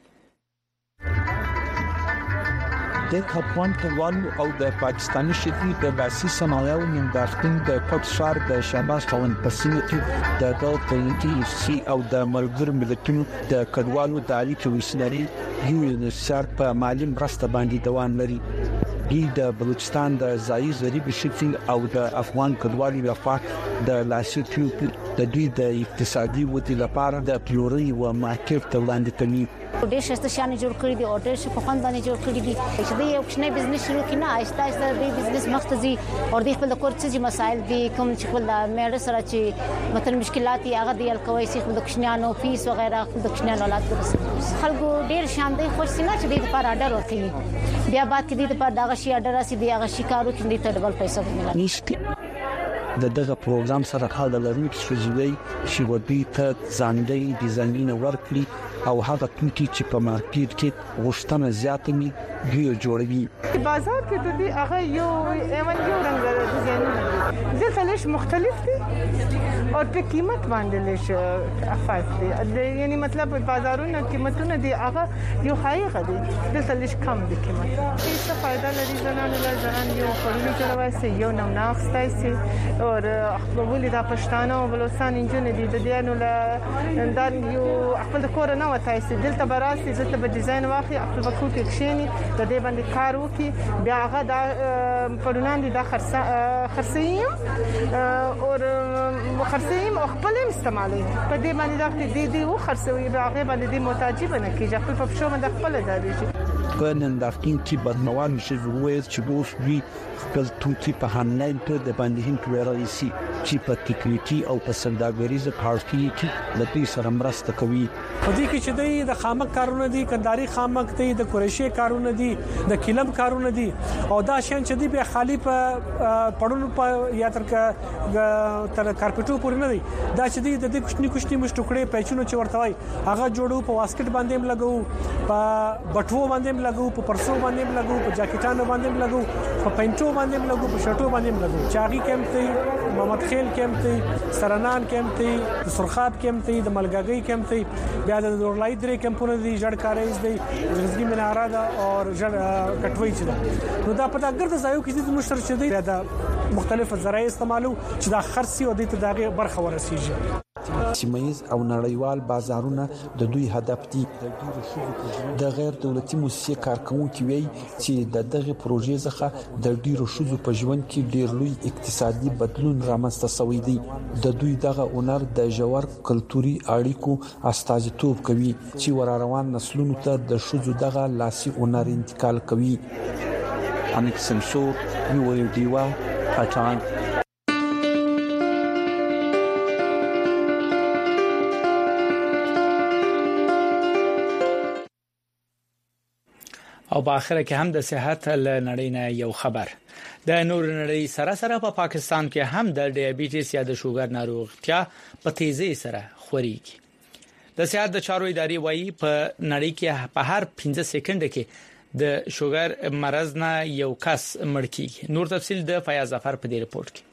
د افغان کډوالو او د پاکستاني شرکت د باسي صنایعو نندارتون د کوټ ښار د شهباز خان په سیمه کې د ګوتلینټي سی او د ملګرو ملتونو د کډوالو د اړیکو وسیلې یونیسر په مالی مرسته باندې دوام لري. د بلوچستان د ځایي زری بشکل او د افغان کډوالو لپاره د لاسیتیو د دوی د اقتصادي ودې لپاره د پلوري او مارکیټ وړاندې کوي. ډېر شته شان جوړ کړی دي او ډېر څه په خوند باندې جوړ کړی دي چې د یو کوچنی بزنس شروع کینه آهسته آهسته د بزنس مختزي او د خپل کور څه مسایل دي کوم چې خپل مېړه سره چې مثلا مشکلات یې هغه دی الکوي چې خپل کوچنیانو فیس وغیرہ خپل کوچنیانو حالات ورسره خلکو ډېر شان دي خوش سینه چې د لپاره اډر ورکړي بیا بعد کې د لپاره دغه شی اډر راسي دی هغه شي کارو کې د ټډبل پیسې ملي دغه پروګرام سره حال لري چې جوړي شي ودی ته ځانګړي ډیزاینونه ورکړي او هغه توکي چې په مارکیټ کې غوښتنه زیاته وي دوی جوړوي. بازار کې د دې هغه یو رنګ ډیزاینونه دي ځکه مختلف دي او په قیمت باندې لږ افاظ دي یعنی مطلب بازارونو قیمتونه دي هغه یو حقیقت دي دلته لږ کم دي قیمت څه فائدہ لري زنانو لپاره یو خوري جوړوي یو نو ناخستایسي او خپل د پښتانه او بلوچستان انجن دي د دینو له اندار یو خپل کور نه وتاي سي دلته براسي دلته به ډیزاین واخلي خپل وکړي کښینی د دې باندې کار وکړي بیا هغه د پرونان دي د خرڅیم او خرڅیم او خپل استعمالي په دې باندې د دې او خرڅوي بیا هغه باندې د محتاجي باندې کېږي خپل په شو باندې خپل دادي په نندارتون کې بدنوان شي وایي چې ګوس وی خپل توکي په هانلاین په د باندې هند ویرالي سي چې په تکنیکی او په سوداګریزه کارتي کې د دې سره مرسته کوي. په دې کې چې د خامک کارونه دي کنداري خامک دي د قریشي کارونه دي د کلم کارونه دي او دا شین چې دی به خالی په پړونو په یا تر کارپټو پورې نه دي دا چې دی د کوچني مشټوکړې پېچونو چې ورته وای هغه جوړو په واسکټ باندې لګو په بټوو باندې لګو په پرسو باندې لګو په جاکټانو باندې لګو په پینټو باندې لګو په شرټو باندې لګو چاغي کېم ته محمد خیل کیمپ دی، سرنان کیمپ دی، د سرخاب کیمپ دی، د ملګری کیمپ دی، بیا د دورلای درې کیمپونه دي، جړ کاریز دی، زرزګي مناره ده او جړ کټوي چې ده. نو دا په دا ګرد ځایو کې د مشترک شې دي د مختلف ذرایع استعمالو چې دا خرسي او د تداغي برخه ورسیږي. سیمایز او نړیوال بازارونه د دوی هدف دي. د غیر دولتي موسسې کارکونکو وی چې د دغه پروژې څخه د ډیرو شوزو په ژوند کې ډیر لوی اقتصادي بدلون رامنځته شوی دی. د دوی دغه هنر د جوړ کلتوري اړیکو استازیتوب کوي چې ورروان نسلونو ته د شوزو دغه لاسي هنر انتقال کوي. انک سمسور یو دیوا پټان. او په اخر کې هم د صحت لنړۍ نه یو خبر. د نور نړۍ سره په پاکستان کې هم د ډایبټیس یا د شوګر ناروغتیا په تیزی سره خوريږي. د صحت د چارو ادارې وایي په نړۍ کې په هر 15 سکند کې د شوګر مرض نه یو کس مړ کیږي. نور تفصیل د فیاض ظفر په دې رپورت کې.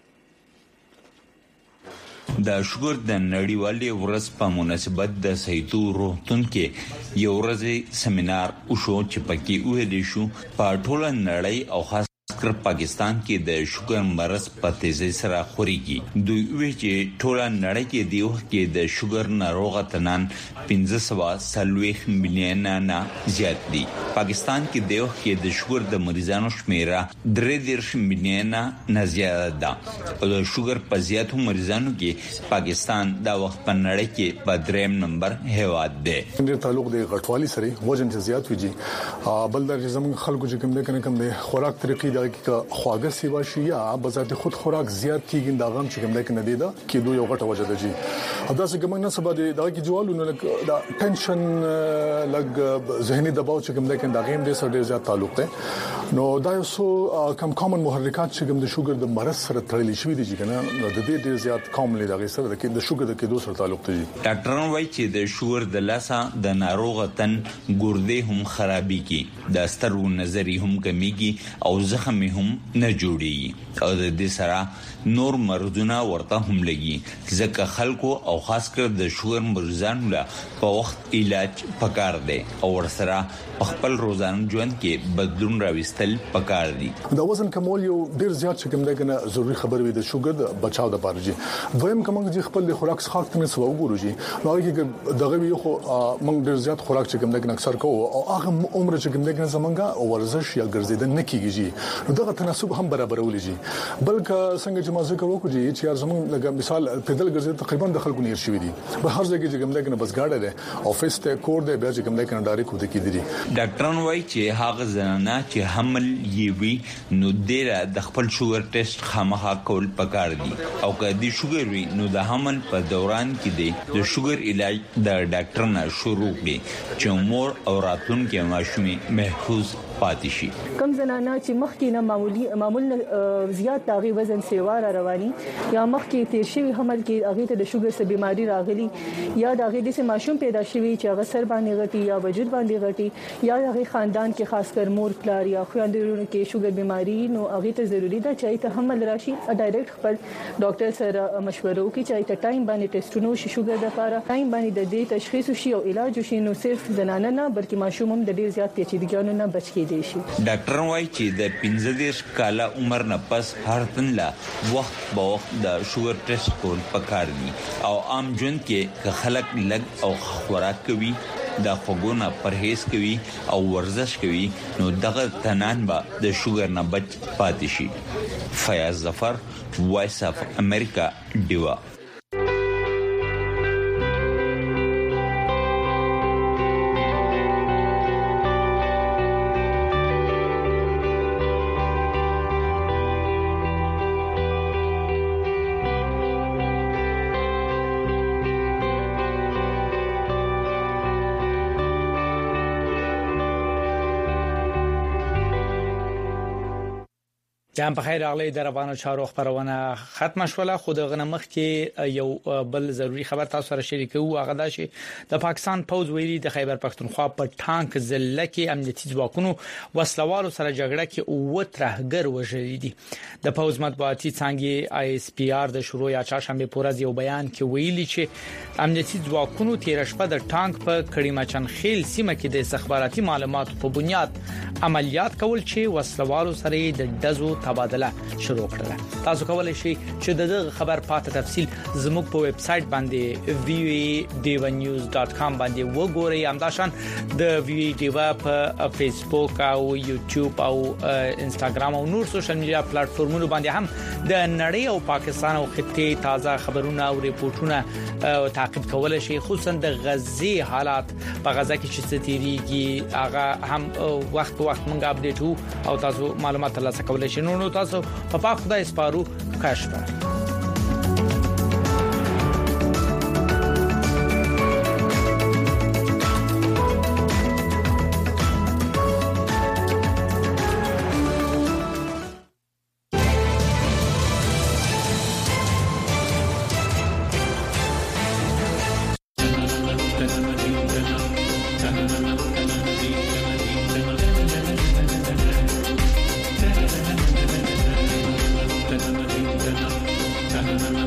د شوګر د نړیوالې ورځ په مناسبت د سیتو روغتون کې یو ورځې سیمینار وشو چې پکې ویل شو په ټوله نړۍ او خاص کر پاکستان کې د شوګر مرض په تیزی سره خوريږي. دوی وی چې ټوله نړۍ کې د وخت کې د شوګر ناروغ تنان 1540 مليون نه زیات دي. پاکستان کې د وخت کې د شوګر د مریضانو شمیره 3 مليون نه زیات ده. او د شوګر په زیاتو مریضانو کې پاکستان د وخت په نړۍ کې په 3 نمبر هیواد دی. د تعلق د غټوالي سره وزن زیات ویږي. بل د زمون خلکو چې کوم د خوراک طریقې د خواږه سیوا شي یا بذات خود خوراک زیات کیږي دا غم چې کوم نه دی دا کې دوی یو غټه وجه ده جی. دا څنګه موږ نه سبا دا کې جوالونه دا ټنشن لګ ذهني دباو چې کوم دا غیم د سره زیات تعلق ده. نو دا یو څو کم کامن محرکات چې کوم د شوګر د مرض سره تړلي شوی دي کنه نو د دې ډیر زیات کامل دغه سره د شوګر د کېدو سره تعلق دی. ډاکټران وایي چې د شوګر د لاسه د ناروغ تن ګردې هم خرابېږي، د سترګو نظر هم کمیږي او زخم هم نه جوړي او د دې سره نور مرضونه ورته هم لګي. ځکه خلکو او خاص کر د شوګر مریضانو لا په وخت علاج پکار دی او ورسره خپل روزانه ژوند کې بدلون راوستل پکار دي. دا وزن کمول یو ډیر زیات چې کوم دغه ضروری خبر وي د شوګر د بچاو د پاره جی. دویم کوم چې خپل خوراک څخه ته سو وګورو جی. نو هغه دغه یو خو موږ ډیر زیات خوراک چې کوم دغه اکثر کوو او هغه عمر چې کوم دغه زمونږه ورزش یا ګرځیدل نه کیږي جی. نو دغه تناسب هم برابرول جی. بلکې څنګه چې ما ذکر وکړو جی چې زمونږ لکه مثال پیدل ګرځیدل تقریبا د خلکو نیر شوی دي. په هر ځای کې چې کوم دغه بس گاډه ده افیس ته کور ده بیا چې کوم دغه ډایرکټ کوته کیدی. ډاکټران وایي چې هغه زنانه چې حمل یې وي نو د خپل شوګر ټیسټ خامخا کول پکار دي او که د شوګر وي نو د حمل په دوران کې د شوګر علاج د ډاکټر نه شروع کړي چې مور او راتلونکي ماشومې محفوظ پاتې شي. کم زنانه چې مخکې نه معمول زیات داغي وزن سیوار رواني یا مخکې تیر شوی حمل کې هغه ته د شوګر سره بيماري راغلي یا داغي د ماشوم پیدا شوی چې هغه سر باندې غټي یا وجود باندې غټي یا هغه خاندان کې خاص کر مور پلار یا خويندونو کې شوګر بيماري نو هغه ته ضروری ده چې ته حمل راشي ډایرکټ خپل ډاکټر سره مشوره وکړي چې ته ټایم باندې ټیسټونو شي شوګر لپاره ټایم باندې د دې تشخیص شي او علاج شي نو صرف زنانه نه بلکې ماشوم هم د ډیر زیات پیچیدګیانو نه بچ کیدي شي. ډاکټر وايي چې د 15 کاله عمر نه پس هر تن لا وخت په وخت د شوګر ټیسټ کول پکار دي او عام ژوند کې خلک لګ او خوراک کوي د خوګونه پرهیز کوي او ورزش کوي نو دغه تنان به د شوګر نه بچ پاتې شي. فیاض ظفر، وایس اف امریکا، ډیوا. جام په خیر اغلی د روانو چارو خبرونه ختم شوله. خو د غنمخ کې یو بل ضروری خبر تاسو سره شریکو هغه دا چې د پاکستان پوز ویلي د خیبر پختونخوا په ټانک ضلع کې امنیتي ځواکونو وسلوالو سره جګړه کې او ترهګر وژلي دي. د پوز مطبوعاتي څنګه ISPR د شروع یا چاشنبه پورز یو بیان کې ویلي چې امنیتي ځواکونو تیر شپه د ټانک په کړیمچن خیل سیمه کې د استخباراتي معلوماتو په بنیاد عملیات کول چې وسلوالو سره د دزو تبادله شروع کړه. تاسو کولای شئ چې دغه خبر پاته تفصیل زموږ په ویب سټ باندې voadevanews.com باندې وګورئ. همداشان د VOA دیوا په فیسبوک او یوټیوب او انستګرام او نور سوشل میډیا پلیټفارمونو باندې هم د نړۍ او پاکستان او خطې تازه خبرونه او ریپورتونه تعقیب کولای شئ. خصوصا د غزې حالات په غزه کې چې ستېریږي هغه هم وخت په وخت موږ اپډیټ او تاسو معلومات ترلاسه کولای شئ. نو تاسو په پاک خدای سپارو. کاشف Thank you.